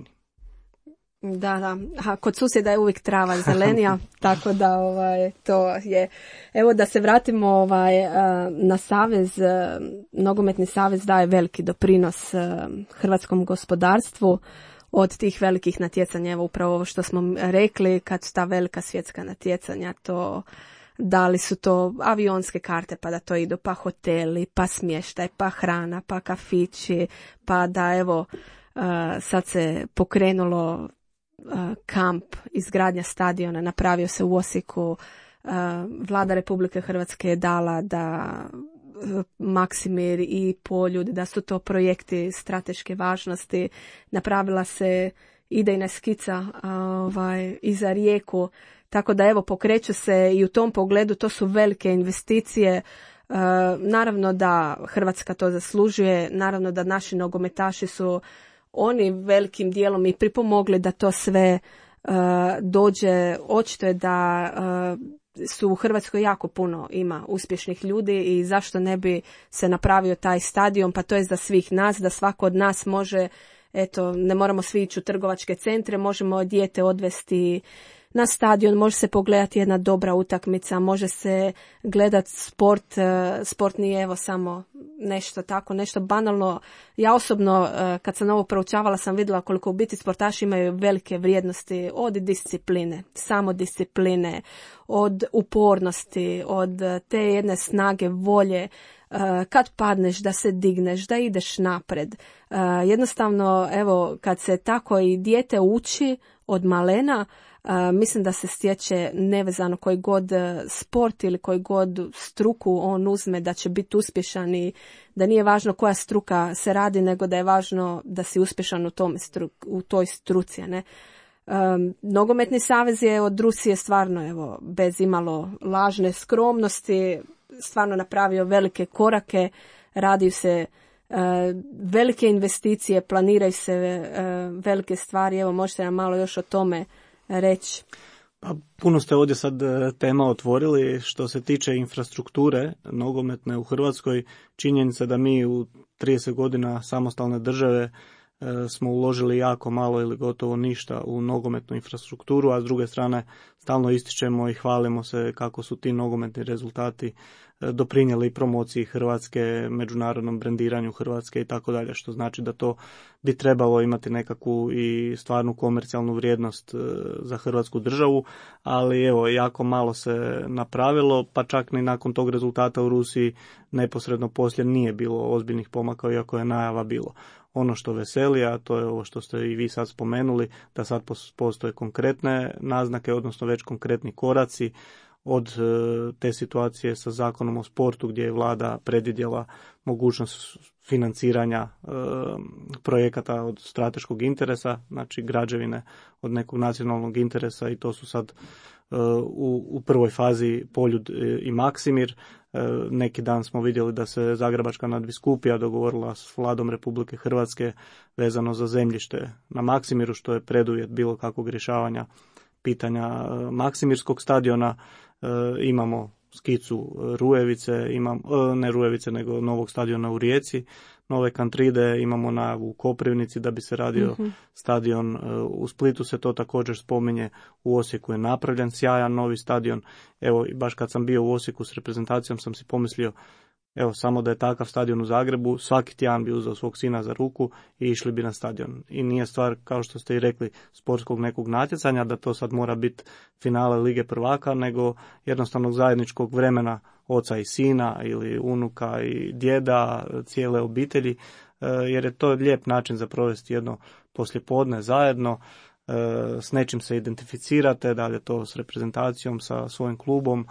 Da. A kod susjeda je uvijek trava zelenija, tako da to je. Evo da se vratimo na savez. Nogometni savez daje veliki doprinos hrvatskom gospodarstvu od tih velikih natjecanja. Evo upravo ovo što smo rekli, kad ta velika svjetska natjecanja, to da li su to avionske karte pa da to idu, pa hoteli, pa smještaj, pa hrana, pa kafići, pa da evo sad se pokrenulo kamp, izgradnja stadiona, napravio se u Osijeku, Vlada Republike Hrvatske je dala da Maksimir i Poljud, da su to projekti strateške važnosti, napravila se idejna skica i za Rijeku, tako da evo pokreću se i u tom pogledu, to su velike investicije. Naravno da Hrvatska to zaslužuje, naravno da naši nogometaši su oni velikim dijelom i pripomogli da to sve dođe. Očito je da su u Hrvatskoj jako puno ima uspješnih ljudi i zašto ne bi se napravio taj stadion, pa to je za svih nas, da svako od nas može, eto, ne moramo svi ići u trgovačke centre, možemo dijete odvesti na stadion, može se pogledati jedna dobra utakmica, može se gledati sport, sport nije evo samo nešto tako, nešto banalno. Ja osobno kad sam ovo proučavala sam vidjela koliko u biti sportaši imaju velike vrijednosti od discipline, samodiscipline, od upornosti, od te jedne snage, volje, kad padneš da se digneš, da ideš napred. Jednostavno, evo, kad se tako i dijete uči od malena, mislim da se stječe nevezano koji god sport ili koji god struku on uzme da će biti uspješan i da nije važno koja struka se radi, nego da je važno da si uspješan u toj struci, ne? Nogometni savez je od Rusije stvarno, evo, bez imalo lažne skromnosti, stvarno napravio velike korake, radi se velike investicije, planiraju se velike stvari. Evo, možete nam malo još o tome reći? Pa, puno ste ovdje sad tema otvorili. Što se tiče infrastrukture nogometne u Hrvatskoj, činjenica da mi u 30 godina samostalne države smo uložili jako malo ili gotovo ništa u nogometnu infrastrukturu, a s druge strane stalno ističemo i hvalimo se kako su ti nogometni rezultati doprinijeli promociji Hrvatske, međunarodnom brendiranju Hrvatske i tako dalje, što znači da to bi trebalo imati nekakvu i stvarnu komercijalnu vrijednost za Hrvatsku državu, ali evo, jako malo se napravilo, pa čak ni nakon tog rezultata u Rusiji neposredno poslije nije bilo ozbiljnih pomaka, iako je najava bilo. Ono što veseli, a to je ovo što ste i vi sad spomenuli, da sad postoje konkretne naznake, odnosno već konkretni koraci od te situacije sa Zakonom o sportu gdje je vlada predvidjela mogućnost financiranja projekata od strateškog interesa, znači građevine od nekog nacionalnog interesa, i to su sad u prvoj fazi Poljud i Maksimir. Neki dan smo vidjeli da se Zagrebačka nadbiskupija dogovorila s vladom Republike Hrvatske vezano za zemljište na Maksimiru, što je preduvjet bilo kakvog rješavanja pitanja Maksimirskog stadiona. Imamo skicu Rujevice, ne Rujevice nego novog stadiona u Rijeci, nove Kantride, imamo najavu u Koprivnici da bi se radio stadion, u Splitu se to također spominje, u Osijeku je napravljen sjajan novi stadion. Evo, baš kad sam bio u Osijeku s reprezentacijom sam si pomislio, evo, samo da je takav stadion u Zagrebu, svaki tjedan bi uzeo svog sina za ruku i išli bi na stadion. I nije stvar, kao što ste i rekli, sportskog nekog natjecanja, da to sad mora biti finale Lige prvaka, nego jednostavnog zajedničkog vremena oca i sina ili unuka i djeda, cijele obitelji, jer je to lijep način za provesti jedno poslijepodne zajedno, s nečim se identificirate, da li je to s reprezentacijom, sa svojim klubom,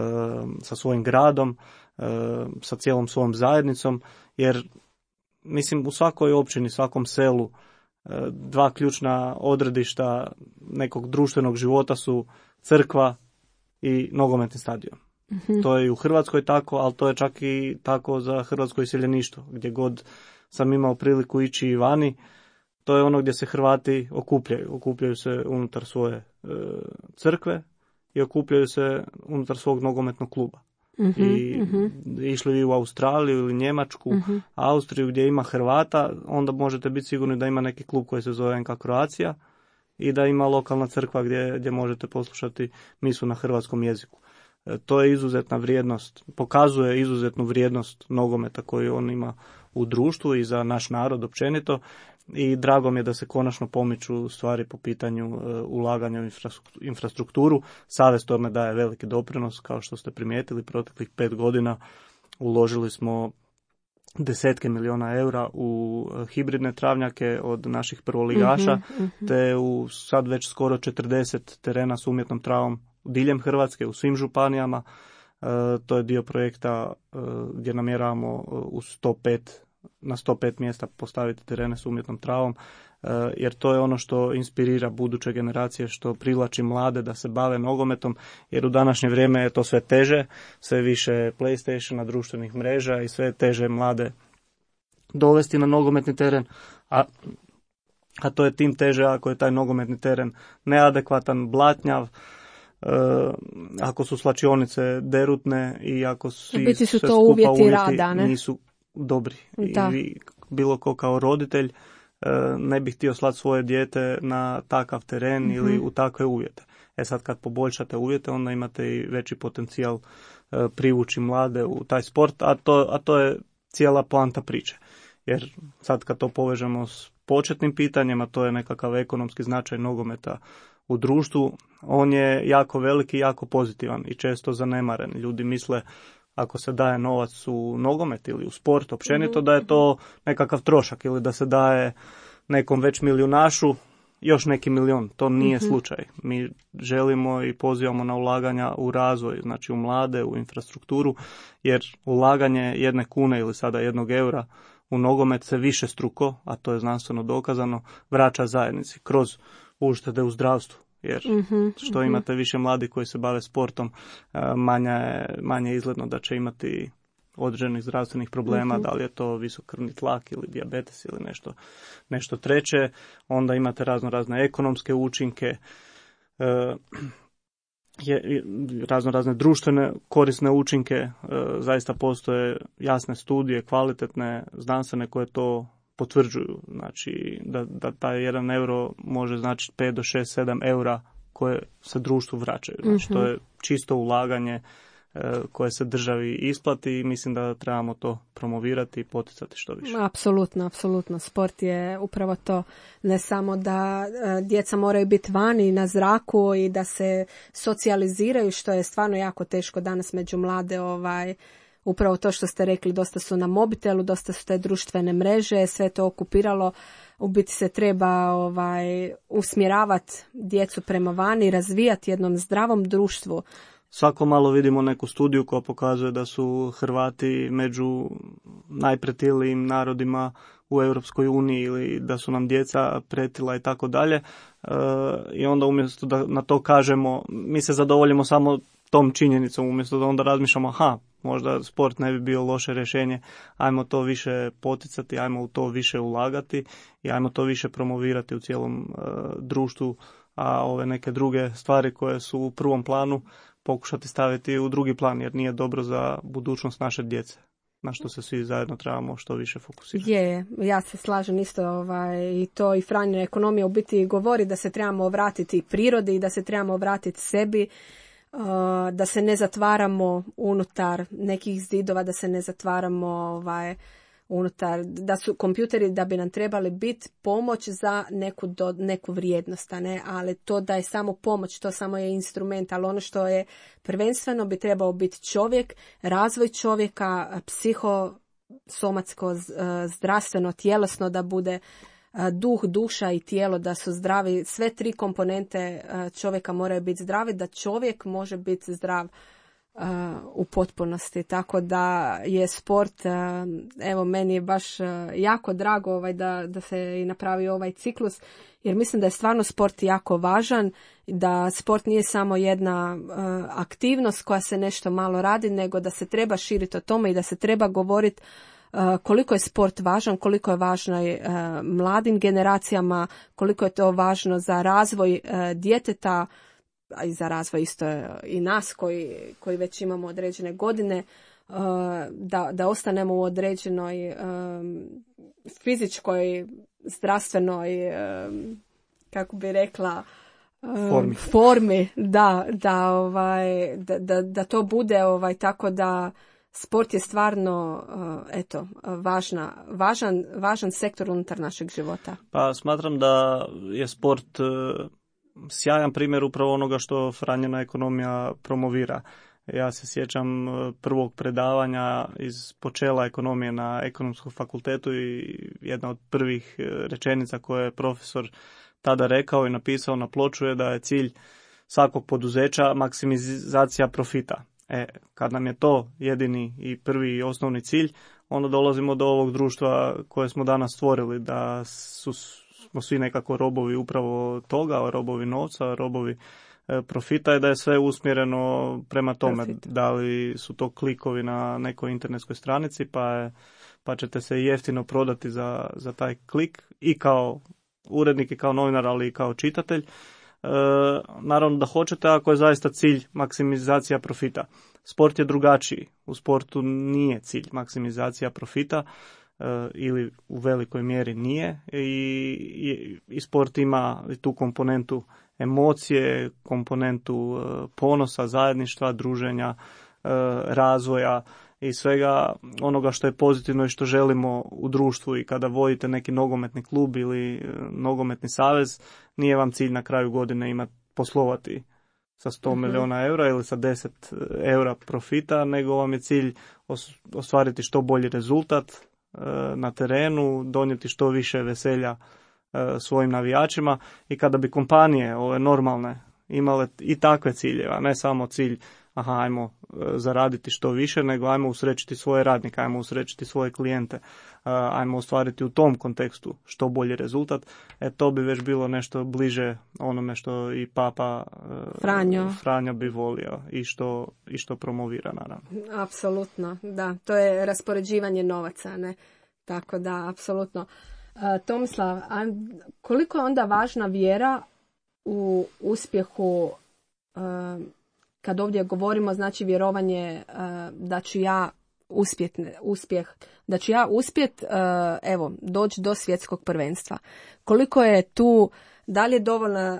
sa svojim gradom, sa cijelom svojom zajednicom, jer mislim u svakoj općini, svakom selu dva ključna odredišta nekog društvenog života su crkva i nogometni stadion. To je i u Hrvatskoj tako, ali to je čak i tako za hrvatsko iseljeništvo. Gdje god sam imao priliku ići i vani, to je ono gdje se Hrvati okupljaju. Okupljaju se unutar svoje crkve i okupljaju se unutar svog nogometnog kluba. I išli vi u Australiju ili Njemačku, Austriju gdje ima Hrvata, onda možete biti sigurni da ima neki klub koji se zove NK Croatia i da ima lokalna crkva gdje možete poslušati misu na hrvatskom jeziku. To je izuzetna vrijednost, pokazuje izuzetnu vrijednost nogometa koju on ima u društvu i za naš narod općenito, i drago mi je da se konačno pomiču stvari po pitanju ulaganja u infrastrukturu. Savez tome daje veliki doprinos, kao što ste primijetili, proteklih 5 godina uložili smo desetke milijuna eura u hibridne travnjake od naših prvoligaša, te u sad već skoro 40 terena s umjetnom travom diljem Hrvatske, u svim županijama. To je dio projekta gdje namjeravamo na 105 mjesta postaviti terene s umjetnom travom, jer to je ono što inspirira buduće generacije, što privlači mlade da se bave nogometom, jer u današnje vrijeme je to sve teže, sve više PlayStationa, društvenih mreža i sve teže mlade dovesti na nogometni teren, a to je tim teže ako je taj nogometni teren neadekvatan, blatnjav, ako su slačionice derutne i ako svi sve skupa uvjeti rada, nisu dobri. Da. I bilo ko kao roditelj ne bi htio slati svoje dijete na takav teren ili u takve uvjete. Sad kad poboljšate uvjete, onda imate i veći potencijal privući mlade u taj sport, a to je cijela poanta priče. Jer sad kad to povežemo s početnim pitanjima, to je nekakav ekonomski značaj nogometa u društvu, on je jako veliki i jako pozitivan i često zanemaren. Ljudi misle ako se daje novac u nogomet ili u sport općenito da je to nekakav trošak ili da se daje nekom već milijunašu još neki milion. To nije slučaj. Mi želimo i pozivamo na ulaganja u razvoj, znači u mlade, u infrastrukturu, jer ulaganje 1 kune ili sada 1 eura u nogomet se više struko, a to je znanstveno dokazano, vraća zajednici kroz uštede u zdravstvu. Jer što imate više mladih koji se bave sportom, manje je izgledno da će imati određenih zdravstvenih problema, da li je to visok krvni tlak ili dijabetes ili nešto treće. Onda imate razne ekonomske učinke, razne društvene korisne učinke. Zaista postoje jasne studije, kvalitetne, znanstvene koje to potvrđuju. Znači da taj 1 euro može značiti 5 do 6, 7 eura koje se društvu vraćaju. Znači to je čisto ulaganje koje se državi isplati i mislim da trebamo to promovirati i poticati što više. Apsolutno. Sport je upravo to. Ne samo da djeca moraju biti vani na zraku i da se socijaliziraju, što je stvarno jako teško danas među mlade. Upravo to što ste rekli, dosta su na mobitelu, dosta su te društvene mreže, sve to okupiralo. U biti se treba usmjeravati djecu prema vani, razvijati jednom zdravom društvu. Svako malo vidimo neku studiju koja pokazuje da su Hrvati među najpretilijim narodima u Europskoj uniji ili da su nam djeca pretila i tako dalje. I onda umjesto da na to kažemo, mi se zadovoljimo samo tom činjenicom, umjesto da onda razmišljamo, možda sport ne bi bio loše rješenje, ajmo to više poticati, ajmo u to više ulagati i ajmo to više promovirati u cijelom društvu, a ove neke druge stvari koje su u prvom planu pokušati staviti u drugi plan, jer nije dobro za budućnost naše djece, na što se svi zajedno trebamo što više fokusirati. Ja se slažem isto i to i Franjina ekonomija u biti govori da se trebamo vratiti prirodi i da se trebamo vratiti sebi, da se ne zatvaramo unutar nekih zidova, da se ne zatvaramo unutar, da su kompjuteri da bi nam trebali biti pomoć za neku vrijednost, ali to da je samo pomoć, to samo je instrument, ali ono što je prvenstveno bi trebao biti čovjek, razvoj čovjeka, psihosomatsko, zdravstveno, tjelesno, da bude duh, duša i tijelo, da su zdravi. Sve 3 komponente čovjeka moraju biti zdravi, da čovjek može biti zdrav u potpunosti. Tako da je sport, evo meni je baš jako drago da se i napravi ovaj ciklus, jer mislim da je stvarno sport jako važan, da sport nije samo jedna aktivnost koja se nešto malo radi, nego da se treba širiti o tome i da se treba govoriti koliko je sport važan, koliko je važno mladim generacijama, koliko je to važno za razvoj djeteta, a i za razvoj isto i nas koji već imamo određene godine, da ostanemo u određenoj fizičkoj, zdravstvenoj, kako bi rekla, formi, da to bude tako da sport je stvarno važan sektor unutar našeg života. Pa smatram da je sport sjajan primjer upravo onoga što Franjina ekonomija promovira. Ja se sjećam prvog predavanja iz počela ekonomije na ekonomskom fakultetu i jedna od prvih rečenica koje je profesor tada rekao i napisao na ploču je da je cilj svakog poduzeća maksimizacija profita. Kad nam je to jedini i prvi i osnovni cilj, onda dolazimo do ovog društva koje smo danas stvorili, da smo svi nekako robovi upravo toga, robovi novca, robovi profita i da je sve usmjereno prema tome. Da li su to klikovi na nekoj internetskoj stranici pa ćete se jeftino prodati za taj klik i kao urednik i kao novinar, ali i kao čitatelj. Naravno da hoćete ako je zaista cilj maksimizacija profita. Sport je drugačiji. U sportu nije cilj maksimizacija profita ili u velikoj mjeri nije i sport ima tu komponentu emocije, komponentu ponosa, zajedništva, druženja, razvoja i svega onoga što je pozitivno i što želimo u društvu. I kada vodite neki nogometni klub ili nogometni savez, nije vam cilj na kraju godine poslovati sa 100 milijuna eura ili sa 10 eura profita, nego vam je cilj ostvariti što bolji rezultat na terenu, donijeti što više veselja svojim navijačima. I kada bi kompanije, ove normalne, imale i takve ciljeve, a ne samo cilj ajmo zaraditi što više, nego ajmo usrećiti svoje radnike, ajmo usrećiti svoje klijente, ajmo ostvariti u tom kontekstu što bolji rezultat, to bi već bilo nešto bliže onome što i Papa Franjo bi volio i što promovira, naravno. Apsolutno, da. To je raspoređivanje novaca, ne? Tako da, apsolutno. Tomislav, koliko je onda važna vjera u uspjehu, kad ovdje govorimo, znači vjerovanje da ću ja uspjet, doći do svjetskog prvenstva. Koliko je tu, da li je dovoljna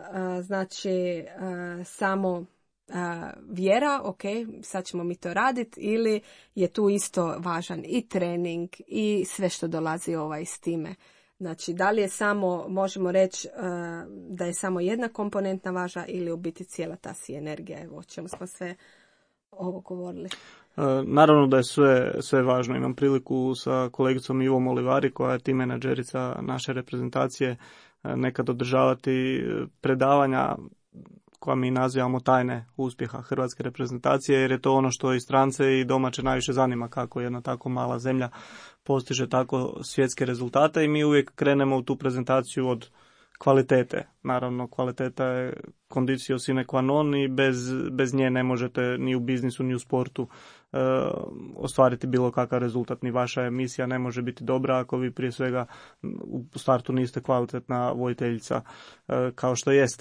samo vjera, ok, sad ćemo mi to raditi, ili je tu isto važan i trening i sve što dolazi s time. Znači, da li je samo, možemo reći da je samo jedna komponentna važna ili u biti cijela ta energija, o čemu smo sve ovo govorili. Naravno da je sve važno. Imam priliku sa kolegicom Ivom Olivari, koja je team menadžerica naše reprezentacije, nekad održavati predavanja koja mi nazivamo tajne uspjeha hrvatske reprezentacije, jer je to ono što i strance i domaće najviše zanima, kako jedna tako mala zemlja postiže tako svjetske rezultate, i mi uvijek krenemo u tu prezentaciju od kvalitete. Naravno, kvaliteta je condicio sine qua non i bez nje ne možete ni u biznisu ni u sportu ostvariti bilo kakav rezultat. Ni vaša emisija ne može biti dobra ako vi prije svega u startu niste kvalitetna voditeljica kao što jeste.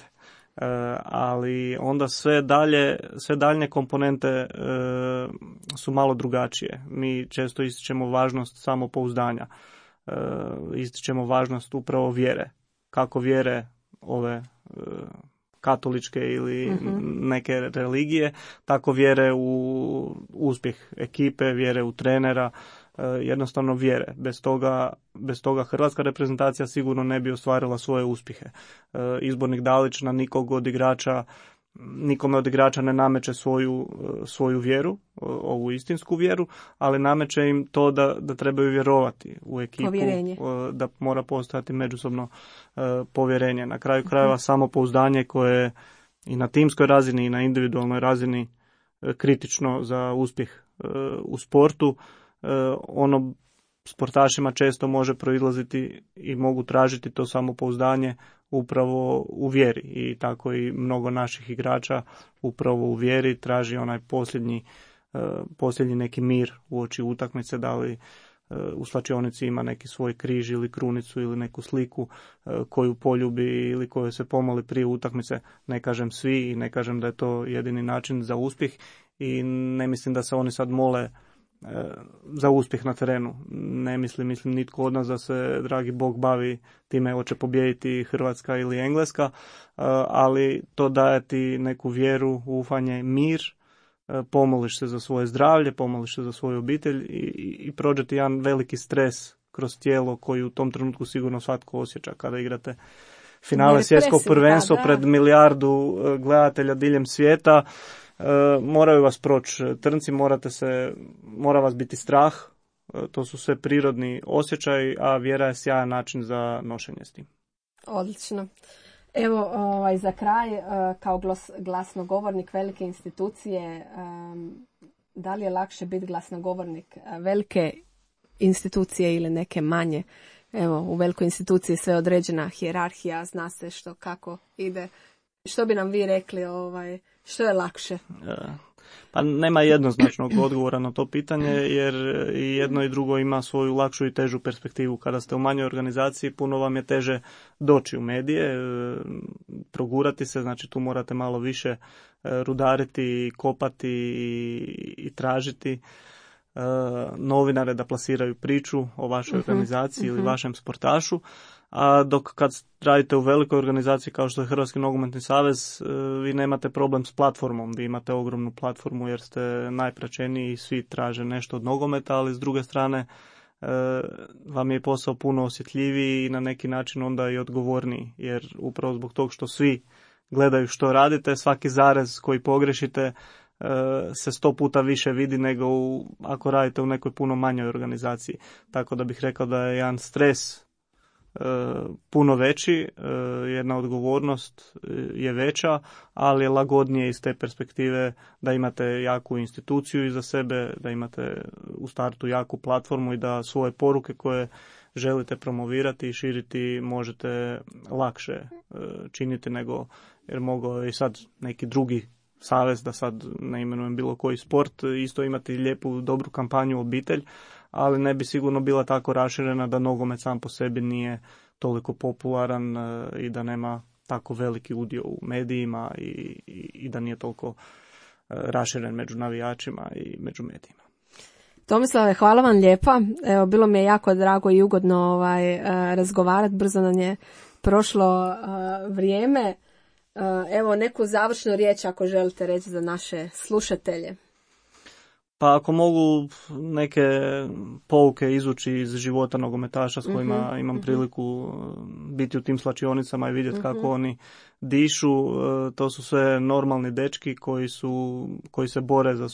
Ali onda sve daljnje komponente su malo drugačije. Mi često ističemo važnost samopouzdanja, ističemo važnost upravo vjere. Kako vjere ove katoličke ili neke religije, tako vjere u uspjeh ekipe, vjere u trenera, jednostavno vjere. Bez toga hrvatska reprezentacija sigurno ne bi ostvarila svoje uspjehe. Izbornik Dalić na nikome od igrača ne nameće svoju vjeru, ovu istinsku vjeru, ali nameće im to da trebaju vjerovati u ekipu, povjerenje. Da mora postojati međusobno povjerenje. Na kraju krajeva samopouzdanje koje i na timskoj razini i na individualnoj razini kritično za uspjeh u sportu. Ono sportašima često može proizlaziti i mogu tražiti to samopouzdanje upravo u vjeri, i tako i mnogo naših igrača upravo u vjeri traži onaj posljednji neki mir uoči utakmice, da li u slačionici ima neki svoj križ ili krunicu ili neku sliku koju poljubi ili koju se pomoli prije utakmice. Ne kažem svi i ne kažem da je to jedini način za uspjeh, i ne mislim da se oni sad mole za uspjeh na terenu. Ne mislim nitko od nas da se, dragi Bog, bavi time hoće pobijediti Hrvatska ili Engleska, ali to daje ti neku vjeru, ufanje, mir, pomoliš se za svoje zdravlje, pomoliš se za svoju obitelj i prođe ti jedan veliki stres kroz tijelo koji u tom trenutku sigurno svatko osjeća kada igrate finale svjetskog prvenstva pred milijardu gledatelja diljem svijeta. Moraju vas proći trnci, mora vas biti strah, to su sve prirodni osjećaji, a vjera je sjajan način za nošenje s tim. Odlično. Evo, za kraj, kao glasnogovornik velike institucije, da li je lakše biti glasnogovornik velike institucije ili neke manje? Evo, u velikoj instituciji je sve određena hijerarhija, zna se što kako ide. Što bi nam vi rekli, što je lakše? Pa nema jednoznačnog odgovora na to pitanje, jer i jedno i drugo ima svoju lakšu i težu perspektivu. Kada ste u manjoj organizaciji, puno vam je teže doći u medije, progurati se, znači tu morate malo više rudariti, kopati i tražiti novinare da plasiraju priču o vašoj organizaciji ili vašem sportašu. a dok kad radite u velikoj organizaciji kao što je Hrvatski nogometni savez, vi nemate problem s platformom, vi imate ogromnu platformu jer ste najpraćeniji i svi traže nešto od nogometa, ali s druge strane vam je posao puno osjetljiviji i na neki način onda i odgovorniji, jer upravo zbog tog što svi gledaju što radite, svaki zarez koji pogrešite se 100 puta više vidi nego ako radite u nekoj puno manjoj organizaciji. Tako da bih rekao da je jedan stres puno veći, jedna odgovornost je veća, ali je lagodnije iz te perspektive da imate jaku instituciju iza sebe, da imate u startu jaku platformu i da svoje poruke koje želite promovirati i širiti možete lakše činiti nego, jer mogao je i sad neki drugi savez, da sad ne imenujem bilo koji sport, isto imati lijepu, dobru kampanju obitelj, ali ne bi sigurno bila tako raširena da nogomet sam po sebi nije toliko popularan i da nema tako veliki udio u medijima i da nije toliko raširen među navijačima i među medijima. Tomislave, hvala vam lijepa. Evo, bilo mi je jako drago i ugodno razgovarati. Brzo nam je prošlo vrijeme. Evo, neku završnu riječ ako želite reći za naše slušatelje. Pa ako mogu neke pouke izvući iz života nogometaša s kojima imam priliku biti u tim slačionicama i vidjeti kako oni dišu, to su sve normalni dečki koji se bore za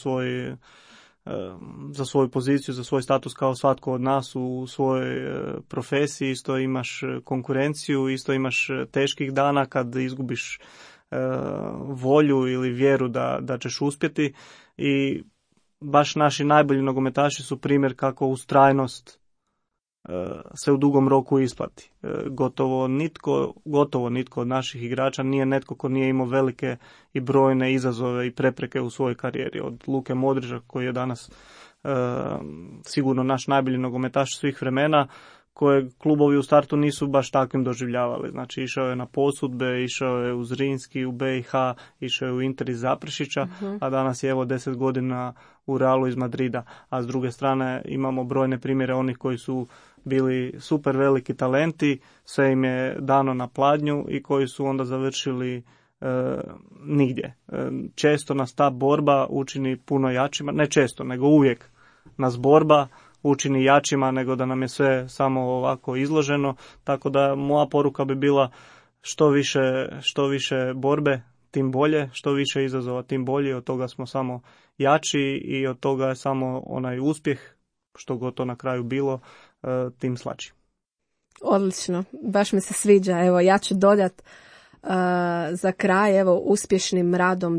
svoju poziciju, za svoj status kao svatko od nas u svojoj profesiji. Isto imaš konkurenciju, isto imaš teških dana kad izgubiš volju ili vjeru da ćeš uspjeti i baš naši najbolji nogometaši su primjer kako ustrajnost se u dugom roku isplati. Gotovo nitko od naših igrača nije netko ko nije imao velike i brojne izazove i prepreke u svojoj karijeri. Od Luke Modrića koji je danas sigurno naš najbolji nogometaš svih vremena, koje klubovi u startu nisu baš takvim doživljavali. Znači išao je na posudbe, išao je u Zrinski, u BiH, išao je u Inter iz Zaprešića, a danas je evo 10 godina u Realu iz Madrida. A s druge strane imamo brojne primjere onih koji su bili super veliki talenti, sve im je dano na pladnju i koji su onda završili nigdje. Često nas ta borba učini puno jačima, ne često, nego uvijek nas borba učini jačima nego da nam je sve samo ovako izloženo, tako da moja poruka bi bila što više borbe, tim bolje, što više izazova, tim bolje, od toga smo samo jači i od toga je samo onaj uspjeh, što god to na kraju bilo, tim slači. Odlično, baš mi se sviđa. Evo, ja ću dodati za kraj, evo, uspješnim radom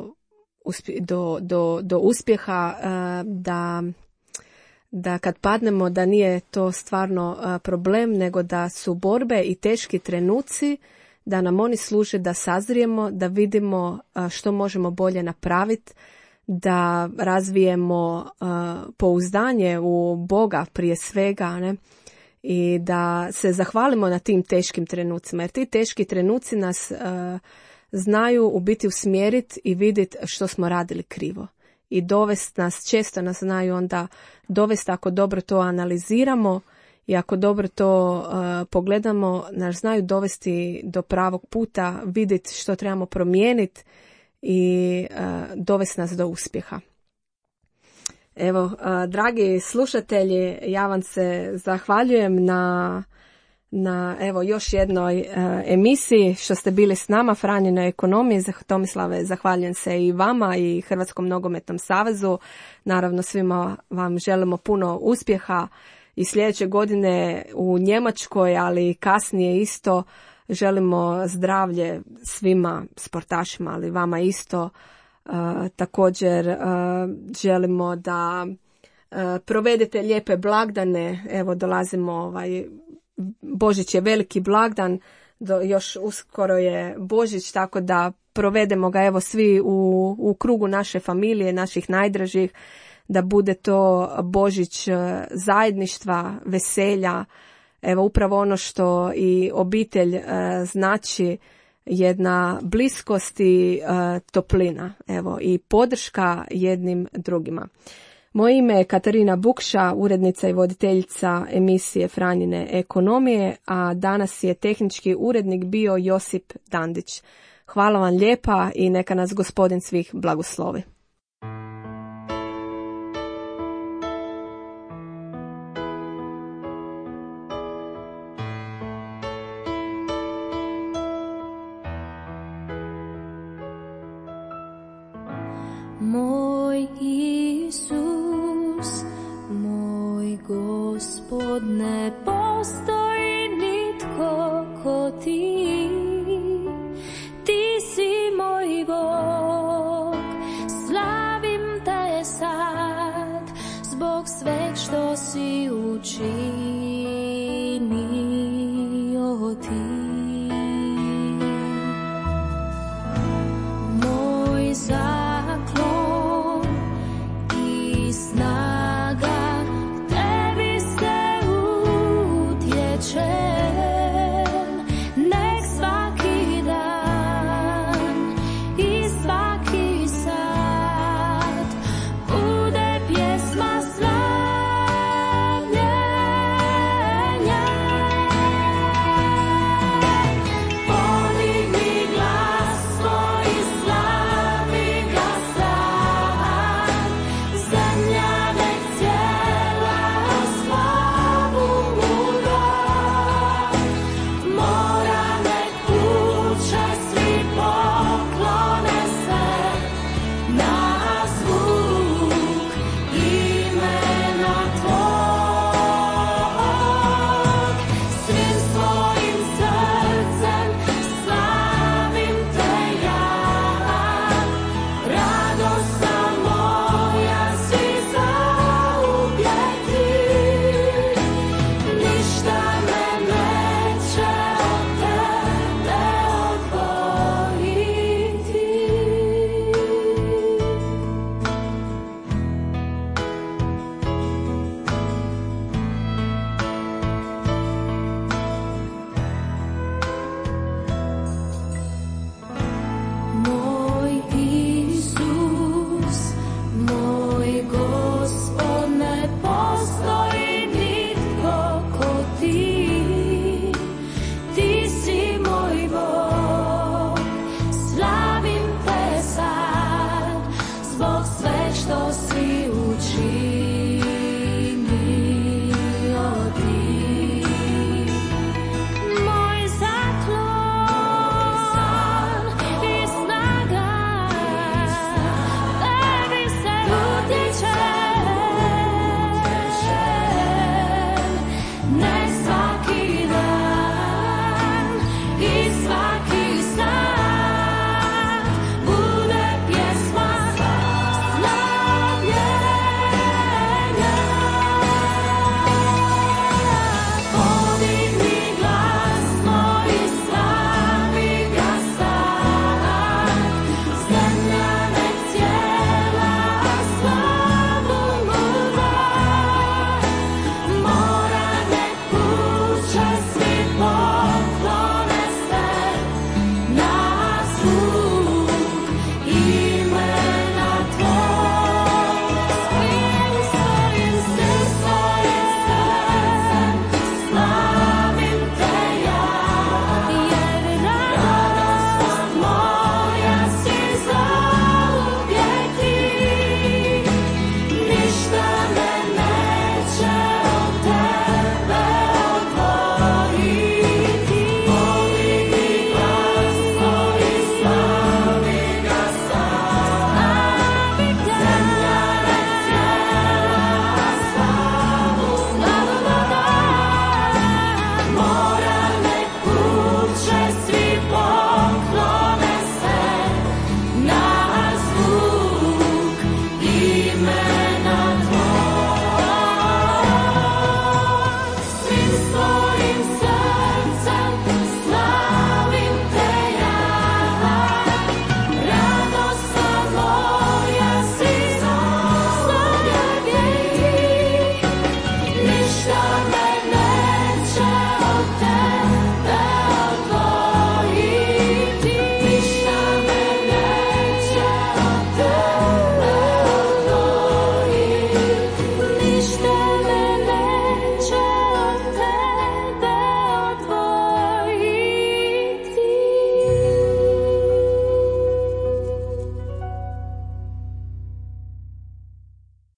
do uspjeha, da kad padnemo da nije to stvarno problem, nego da su borbe i teški trenuci, da nam oni služe da sazrijemo, da vidimo što možemo bolje napraviti, da razvijemo pouzdanje u Boga prije svega, ne? I da se zahvalimo na tim teškim trenucima, jer ti teški trenuci nas znaju u biti usmjeriti i vidjeti što smo radili krivo. I često nas znaju onda dovesti, ako dobro to analiziramo i ako dobro to pogledamo, nas znaju dovesti do pravog puta, vidjeti što trebamo promijeniti i dovesti nas do uspjeha. Evo, dragi slušatelji, ja vam se zahvaljujem na evo još jednoj emisiji što ste bili s nama, Franjinoj ekonomiji. Tomislave, zahvaljujem se i vama i Hrvatskom nogometnom savezu. Naravno, svima vam želimo puno uspjeha i sljedeće godine u Njemačkoj, ali kasnije isto želimo zdravlje svima sportašima, ali vama isto. Također želimo da provedete lijepe blagdane. Evo, dolazimo, Božić je veliki blagdan, još uskoro je Božić, tako da provedemo ga evo svi u krugu naše familije, naših najdražih, da bude to Božić zajedništva, veselja, evo upravo ono što i obitelj znači, jedna bliskost i toplina, evo, i podrška jednim drugima. Moje ime je Katarina Bukša, urednica i voditeljica emisije Franjine ekonomije, a danas je tehnički urednik bio Josip Dandić. Hvala vam lijepa i neka nas Gospodin svih blagoslovi. Moj Isus, moj Gospod, ne postoji nitko ko ti, ti si moj Bog.